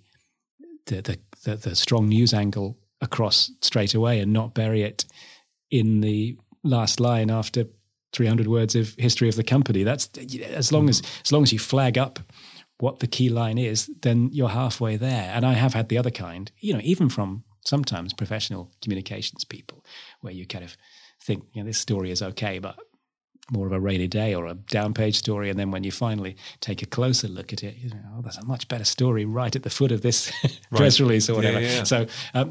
strong news angle across straight away and not bury it in the last line after 300 words of history of the company. That's as long as you flag up what the key line is, then you're halfway there. And I have had the other kind, even from sometimes professional communications people, where you kind of think, this story is okay, but more of a rainy day or a down page story. And then when you finally take a closer look at it, there's a much better story right at the foot of this press release or whatever. Yeah. So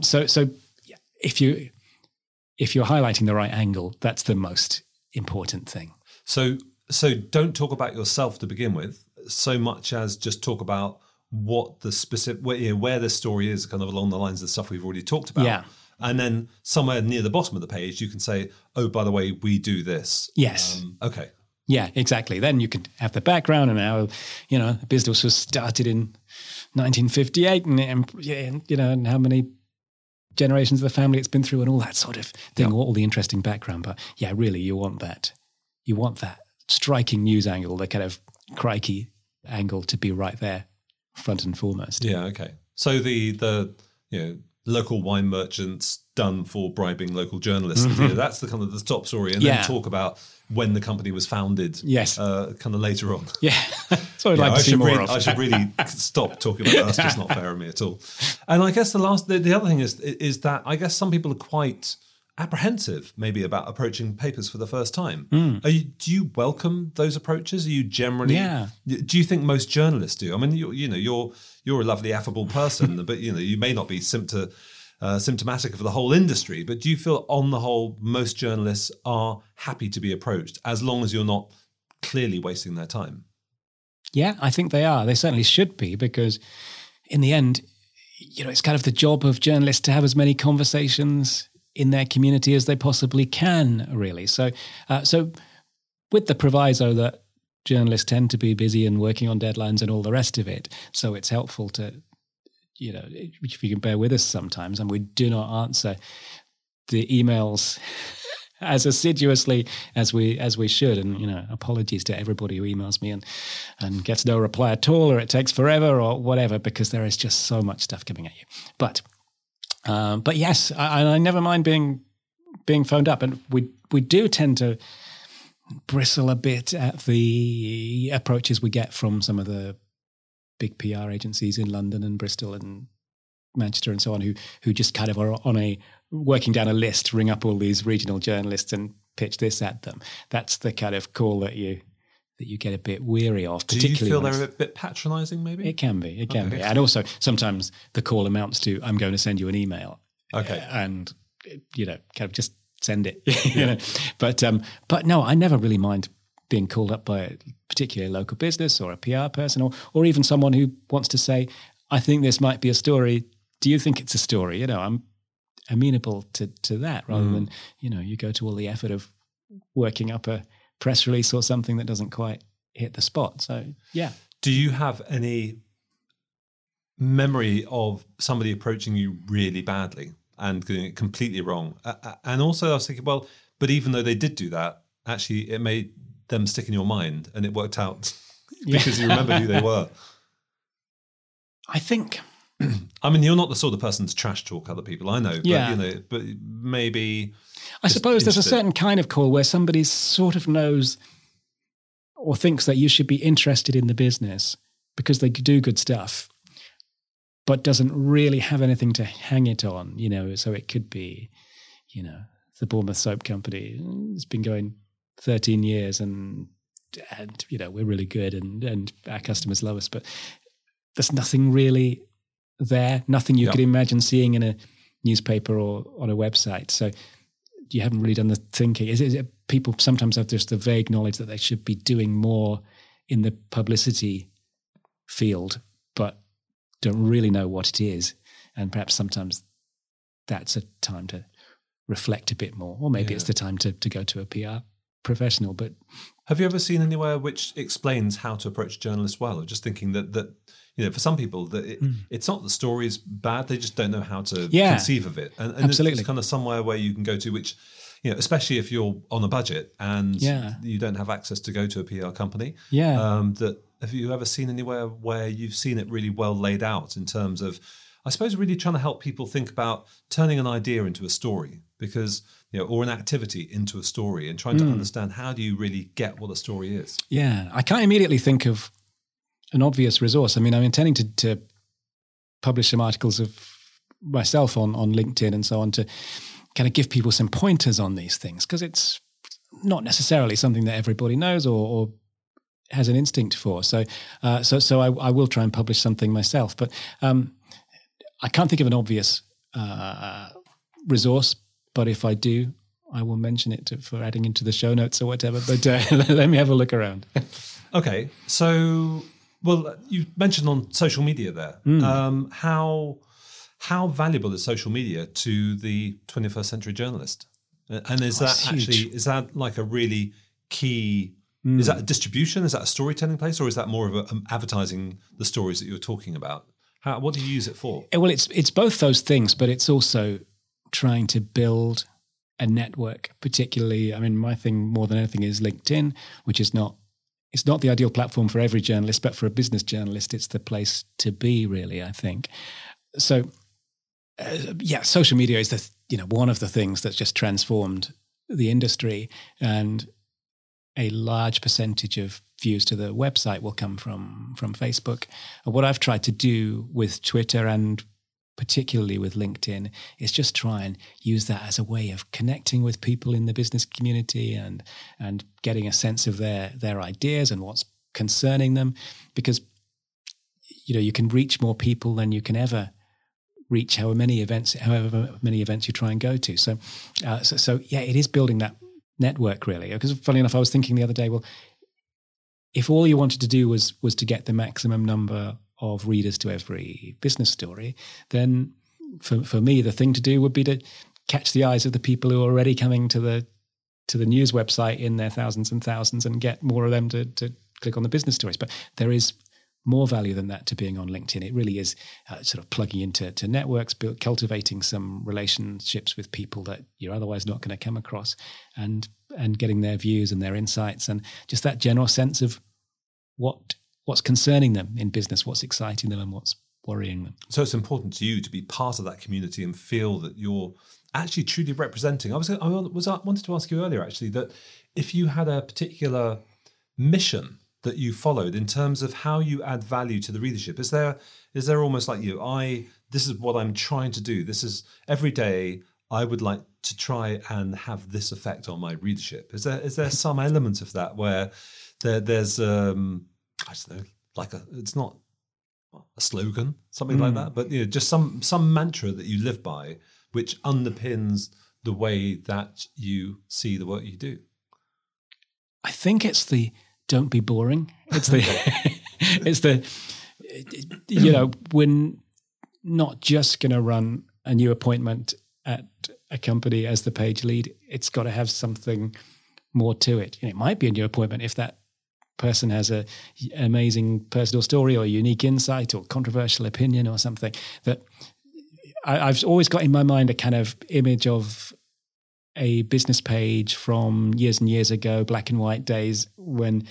if you're highlighting the right angle, that's the most important thing. So don't talk about yourself to begin with, so much as just talk about what the specific, where the story is, kind of along the lines of the stuff we've already talked about. Yeah. And then somewhere near the bottom of the page, you can say, oh, by the way, we do this. Yes. Okay. Yeah, exactly. Then you could have the background and how, the business was started in 1958 and how many generations of the family it's been through and all that sort of thing, all the interesting background. But yeah, really, you want that striking news angle, the kind of crikey angle to be right there, front and foremost. Yeah, okay. So the local wine merchants done for bribing local journalists. That's the kind of the top story, and then talk about when the company was founded. Yes, kind of later on. Yeah, so I'd like to see more of. I should really stop talking about that. That's just not fair of me at all. And I guess the other thing is that I guess some people are quite apprehensive maybe about approaching papers for the first time. Do you welcome those approaches? Are you generally? Yeah. Do you think most journalists do? I mean, you're a lovely, affable person, but you may not be symptomatic of the whole industry. But do you feel, on the whole, most journalists are happy to be approached as long as you're not clearly wasting their time? Yeah, I think they are. They certainly should be, because in the end, it's kind of the job of journalists to have as many conversations in their community as they possibly can, really. So with the proviso that journalists tend to be busy and working on deadlines and all the rest of it, so it's helpful to, if you can bear with us sometimes, and we do not answer the emails as assiduously as we should. And apologies to everybody who emails me and gets no reply at all, or it takes forever, or whatever, because there is just so much stuff coming at you. But yes, I never mind being phoned up, and we do tend to bristle a bit at the approaches we get from some of the big PR agencies in London and Bristol and Manchester and so on, who just kind of are on a working down a list, ring up all these regional journalists and pitch this at them. That's the kind of call that you get a bit weary of. Do you feel they're a bit patronising, maybe? It can be. It can be. And also sometimes the call amounts to, I'm going to send you an email. Okay. And, kind of just send it. But no, I never really mind being called up by a particularly local business or a PR person or even someone who wants to say, I think this might be a story. Do you think it's a story? I'm amenable to that rather than, you go to all the effort of working up a press release or something that doesn't quite hit the spot. So, yeah. Do you have any memory of somebody approaching you really badly and doing it completely wrong? And also I was thinking, well, but even though they did do that, actually it made them stick in your mind and it worked out because you remembered who they were. I think... I mean, you're not the sort of person to trash talk other people, I know. But, but maybe... I suppose there's a certain kind of call where somebody sort of knows or thinks that you should be interested in the business because they do good stuff, but doesn't really have anything to hang it on, so it could be, the Bournemouth Soap Company. It's been going 13 years and we're really good and our customers love us, but there's nothing really there, nothing you could imagine seeing in a newspaper or on a website. So you haven't really done the thinking. Is it people sometimes have just the vague knowledge that they should be doing more in the publicity field, but don't really know what it is. And perhaps sometimes that's a time to reflect a bit more, or maybe it's the time to go to a PR professional. But have you ever seen anywhere which explains how to approach journalists well? Or just thinking that for some people that it's not the story is bad, they just don't know how to conceive of it. And absolutely, it's kind of somewhere where you can go to, which especially if you're on a budget and you don't have access to go to a PR company. That have you ever seen anywhere where you've seen it really well laid out in terms of, I suppose, really trying to help people think about turning an idea into a story, because or an activity into a story, and trying to understand how do you really get what a story is. Yeah, I can't immediately think of an obvious resource. I mean, I'm intending to publish some articles of myself on LinkedIn and so on to kind of give people some pointers on these things, because it's not necessarily something that everybody knows or has an instinct for. So I will try and publish something myself, but I can't think of an obvious resource. But if I do, I will mention it for adding into the show notes or whatever. But let me have a look around. Okay, so you mentioned on social media there. How valuable is social media to the 21st century journalist? And is that like a really key? Is that a distribution? Is that a storytelling place, or is that more of advertising the stories that you're talking about? What do you use it for? Well, it's both those things, but it's also trying to build a network. Particularly, I mean, my thing more than anything is LinkedIn, which is not the ideal platform for every journalist, but for a business journalist, it's the place to be, really, I think. So, social media is one of the things that's just transformed the industry, and a large percentage of views to the website will come from Facebook. And what I've tried to do with Twitter and particularly with LinkedIn is just try and use that as a way of connecting with people in the business community and getting a sense of their ideas and what's concerning them, because you can reach more people than you can ever reach however many events you try and go to. So it is building that network, really. Because funny enough, I was thinking the other day, well, if all you wanted to do was to get the maximum number of readers to every business story, then for me, the thing to do would be to catch the eyes of the people who are already coming to the news website in their thousands and thousands and get more of them to click on the business stories. But there is more value than that to being on LinkedIn. It really is sort of plugging into networks, cultivating some relationships with people that you're otherwise not going to come across, and getting their views and their insights, and just that general sense of what's concerning them in business, what's exciting them, and what's worrying them. So it's important to you to be part of that community and feel that you're actually truly representing. I wanted to ask you earlier, actually, that if you had a particular mission that you followed in terms of how you add value to the readership, is there almost like this is what I'm trying to do. This is every day I would like to try and have this effect on my readership. Is there some element of that where there's I don't know, like it's not a slogan, something like that, but just some mantra that you live by, which underpins the way that you see the work you do? I think it's the don't be boring. It's the we're not just going to run a new appointment at a company as the page lead. It's got to have something more to it. It might be a new appointment if that person has an amazing personal story or unique insight or controversial opinion or something. That I've always got in my mind a kind of image of a business page from years and years ago, black and white days, when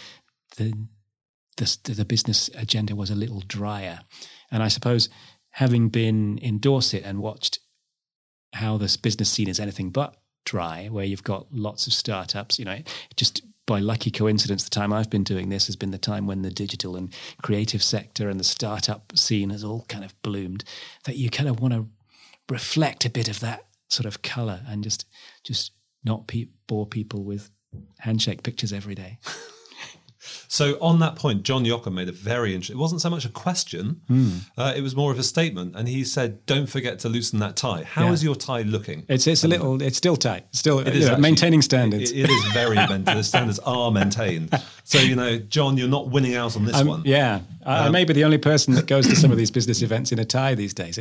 the business agenda was a little drier. And I suppose, having been in Dorset and watched how this business scene is anything but dry, where you've got lots of startups, just by lucky coincidence, the time I've been doing this has been the time when the digital and creative sector and the startup scene has all kind of bloomed, that you kind of want to reflect a bit of that sort of color and just not bore people with handshake pictures every day. So on that point, John Yoakum made a very interesting, it wasn't so much a question, it was more of a statement. And he said, don't forget to loosen that tie. How is your tie looking? It's still tight. Still, it is actually, maintaining standards. It is very maintained. The standards are maintained. So, John, you're not winning out on this one. Yeah. I may be the only person that goes to some of these business events in a tie these days.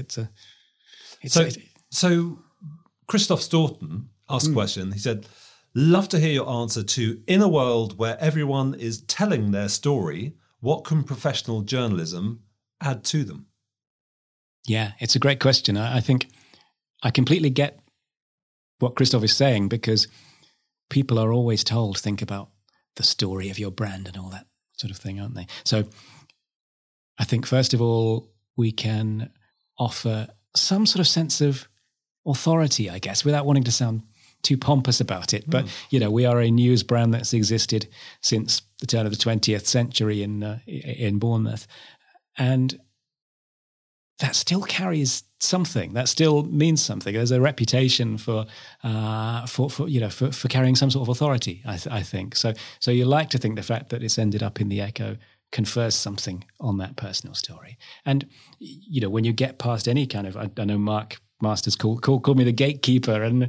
So Christoph Staunton asked a question. He said, love to hear your answer to, in a world where everyone is telling their story, what can professional journalism add to them? Yeah, it's a great question. I think I completely get what Christoph is saying, because people are always told, think about the story of your brand and all that sort of thing, aren't they? So I think, first of all, we can offer some sort of sense of authority, I guess, without wanting to sound too pompous about it. But, we are a news brand that's existed since the turn of the 20th century in Bournemouth. And that still carries something. That still means something. There's a reputation for carrying some sort of authority, I think. So you like to think the fact that it's ended up in the Echo confers something on that personal story. And, when you get past any kind of, I know Mark Masters called me the gatekeeper, and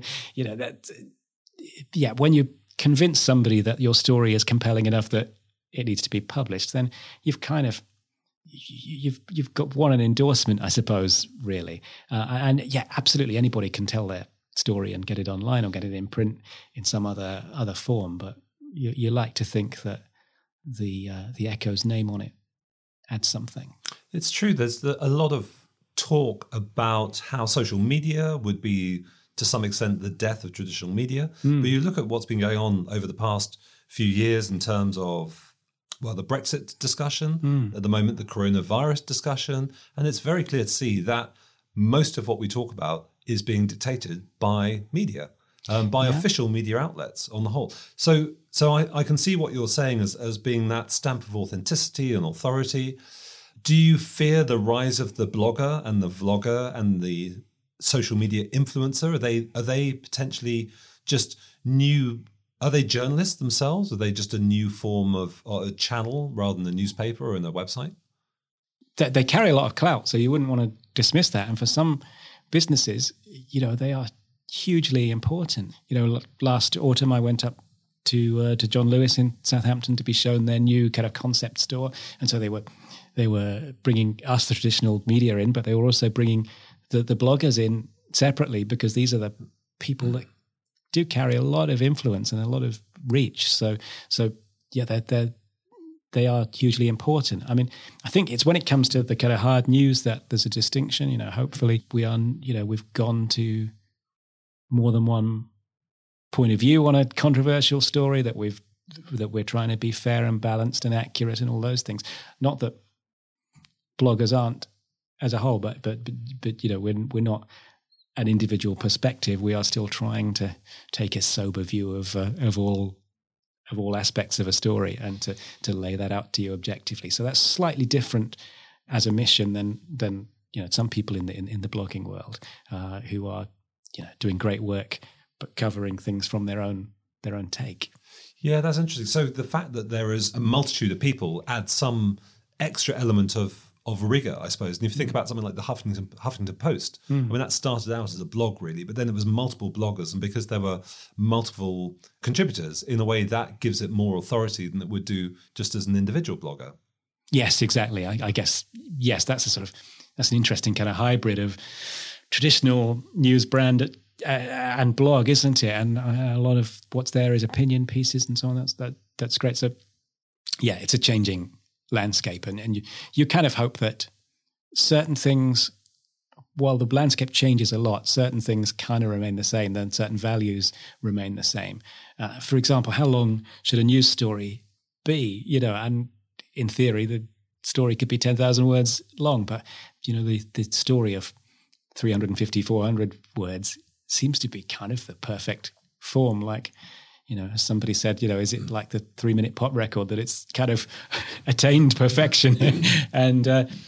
when you convince somebody that your story is compelling enough that it needs to be published, then you've kind of you've got an endorsement, I suppose, really. And absolutely, anybody can tell their story and get it online or get it in print in some other form. But you like to think that the Echo's name on it adds something. It's true. There's a lot of talk about how social media would be, to some extent, the death of traditional media. But you look at what's been going on over the past few years in terms of, the Brexit discussion, at the moment, the coronavirus discussion, and it's very clear to see that most of what we talk about is being dictated by media, by official media outlets on the whole. So I can see what you're saying as being that stamp of authenticity and authority. Do you fear the rise of the blogger and the vlogger and the social media influencer? Are they potentially just new? Are they journalists themselves? Are they just a new form of a channel rather than a newspaper or a website? They carry a lot of clout, so you wouldn't want to dismiss that. And for some businesses, they are hugely important. Last autumn I went up to John Lewis in Southampton to be shown their new kind of concept store, and so they were bringing us, the traditional media, in, but they were also bringing the bloggers in separately, because these are the people that do carry a lot of influence and a lot of reach. So they're they are hugely important. I mean, I think it's when it comes to the kind of hard news that there's a distinction. You know, hopefully we've gone to more than one point of view on a controversial story, that we're trying to be fair and balanced and accurate and all those things. Not that bloggers aren't as a whole, but you know, we're not an individual perspective. We are still trying to take a sober view of all aspects of a story and to lay that out to you objectively. So that's slightly different as a mission than you know, some people in the blogging world who are, you know, doing great work but covering things from their own take. Yeah, that's interesting. So the fact that there is a multitude of people adds some extra element of rigor, I suppose. And if you think about something like the Huffington Post, I mean, that started out as a blog, really, but then it was multiple bloggers. And because there were multiple contributors, in a way, that gives it more authority than it would do just as an individual blogger. Yes, exactly. I guess, yes, that's an interesting kind of hybrid of traditional news brand and blog, isn't it? And a lot of what's there is opinion pieces and so on. That's great. So, yeah, it's a changing landscape, and you kind of hope that certain things, while the landscape changes a lot, certain things kind of remain the same, then certain values remain the same. For example, how long should a news story be? You know, and in theory, the story could be 10,000 words long, but you know, the story of 350, 400 words seems to be kind of the perfect form. Like, you know, as somebody said, you know, is it like the 3-minute pop record that it's kind of attained perfection and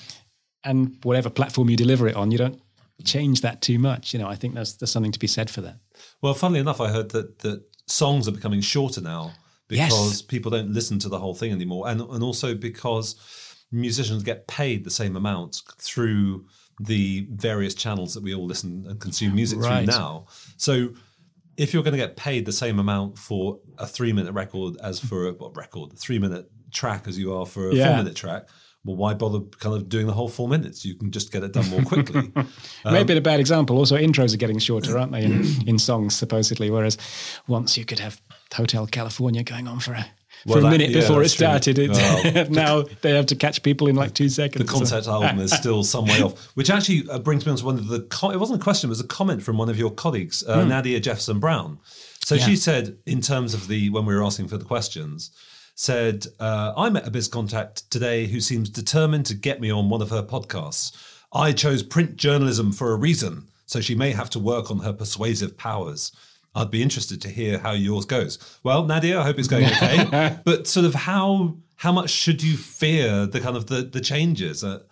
whatever platform you deliver it on, you don't change that too much. You know, I think there's something to be said for that. Well, funnily enough, I heard that songs are becoming shorter now because people don't listen to the whole thing anymore. And also because musicians get paid the same amount through the various channels that we all listen and consume music through now. So if you're going to get paid the same amount for a 3-minute record as for a 3-minute track as you are for a 4-minute track, well, why bother kind of doing the whole 4 minutes? You can just get it done more quickly. Maybe a bad example. Also, intros are getting shorter, aren't they, in songs, supposedly, whereas once you could have Hotel California going on for a minute before it started. Now they have to catch people in like 2 seconds. The concept album is still some way off, which actually brings me on to one of the... it wasn't a question, it was a comment from one of your colleagues, Nadia Jefferson-Brown. So she said, in terms of when we were asking for the questions, said, I met a biz contact today who seems determined to get me on one of her podcasts. I chose print journalism for a reason, so she may have to work on her persuasive powers. I'd be interested to hear how yours goes. Well, Nadia, I hope it's going okay. But sort of how much should you fear the kind of the changes? Or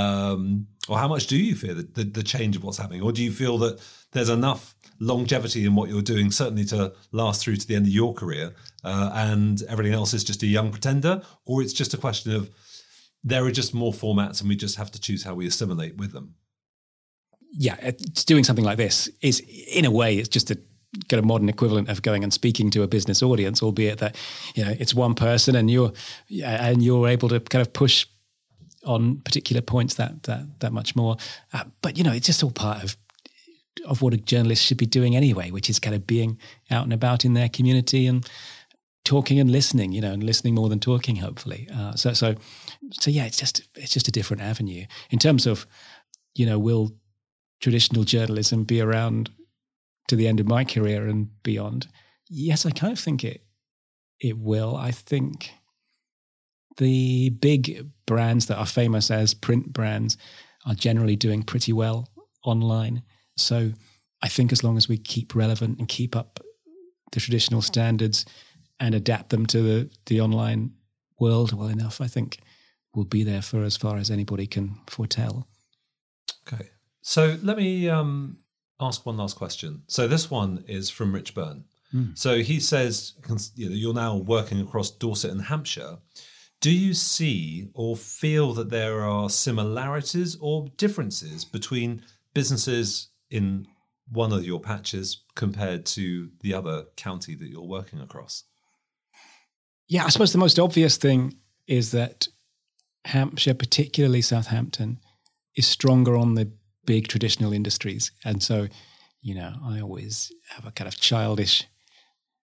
how much do you fear the change of what's happening? Or do you feel that there's enough longevity in what you're doing, certainly to last through to the end of your career, and everything else is just a young pretender? Or it's just a question of there are just more formats and we just have to choose how we assimilate with them? Yeah, it's doing something like this is, in a way, it's just a modern equivalent of going and speaking to a business audience, albeit that, you know, it's one person and you're able to kind of push on particular points that much more. But, you know, it's just all part of what a journalist should be doing anyway, which is kind of being out and about in their community and talking and listening, you know, and listening more than talking, hopefully. So yeah, it's just a different avenue. In terms of, you know, will traditional journalism be around to the end of my career and beyond? Yes, I kind of think it will. I think the big brands that are famous as print brands are generally doing pretty well online. So I think as long as we keep relevant and keep up the traditional standards and adapt them to the online world well enough, I think we'll be there for as far as anybody can foretell. Okay. So let me ask one last question. So this one is from Rich Byrne. So he says, you know, you're now working across Dorset and Hampshire. Do you see or feel that there are similarities or differences between businesses in one of your patches compared to the other county that you're working across? Yeah, I suppose the most obvious thing is that Hampshire, particularly Southampton, is stronger on the big traditional industries. And so, you know, I always have a kind of childish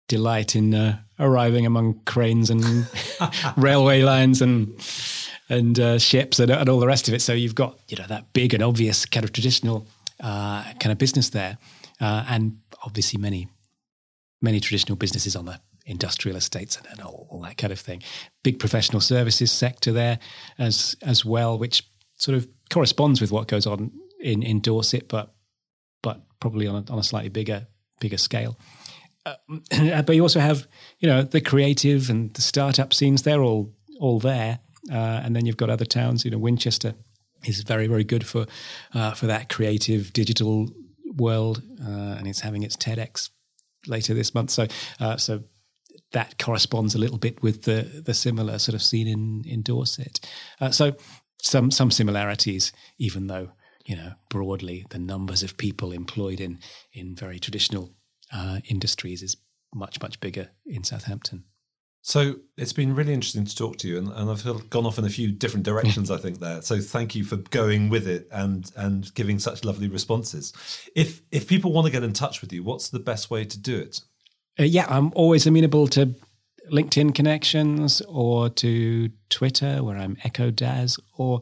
delight in arriving among cranes and railway lines and ships and all the rest of it. So you've got, that big and obvious kind of traditional kind of business there, and obviously many traditional businesses on the industrial estates and all that kind of thing. Big professional services sector there as well, which sort of corresponds with what goes on in Dorset, but probably on a slightly bigger scale. But you also have, the creative and the startup scenes. They're all there, and then you've got other towns. Winchester is very, very good for that creative digital world, and it's having its TEDx later this month. So that corresponds a little bit with the similar sort of scene in Dorset. So some similarities, even though, broadly the numbers of people employed in very traditional industries is much, much bigger in Southampton. So it's been really interesting to talk to you, and I've gone off in a few different directions, I think, there. So thank you for going with it and giving such lovely responses. If people want to get in touch with you, what's the best way to do it? I'm always amenable to LinkedIn connections or to Twitter, where I'm Echo Daz, or,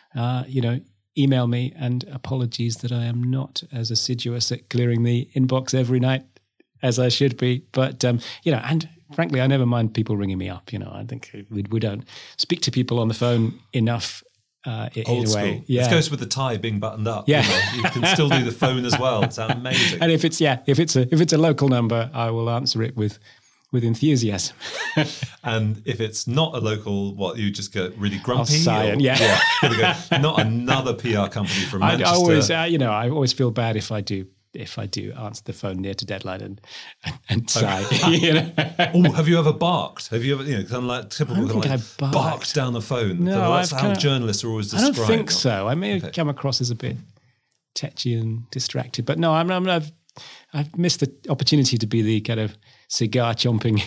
email me. And apologies that I am not as assiduous at clearing the inbox every night as I should be. But, and frankly, I never mind people ringing me up. I think we don't speak to people on the phone enough. Old school. Way. Yeah. It goes with the tie being buttoned up. Yeah. You can still do the phone as well. It's amazing. And if it's a local number, I will answer it with enthusiasm. And if it's not a local, you just get really grumpy? I'll sigh and go, not another PR company from Manchester. I always feel bad if I do answer the phone near to deadline and sigh. Have you ever barked? Have you ever, kind of like typical barked down the phone? No, that's how journalists are always described. I don't think so. I may have come across as a bit tetchy and distracted, but no, I've missed the opportunity to be the kind of cigar chomping,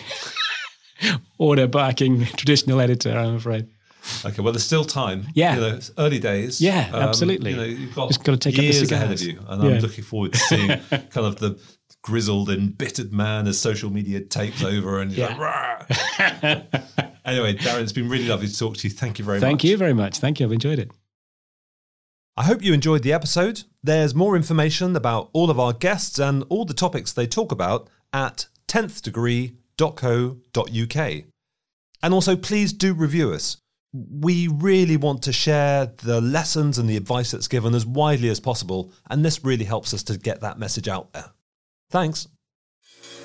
order barking traditional editor, I'm afraid. Okay, well, there's still time. Yeah. It's early days. Yeah, absolutely. You've got just got to take years up the ahead of you. And I'm looking forward to seeing kind of the grizzled, embittered man as social media takes over and you're like, Anyway, Darren, it's been really lovely to talk to you. Thank you very much. Thank you very much. Thank you. I've enjoyed it. I hope you enjoyed the episode. There's more information about all of our guests and all the topics they talk about at 10thdegree.co.uk. And also, please do review us. We really want to share the lessons and the advice that's given as widely as possible, and this really helps us to get that message out there. Thanks.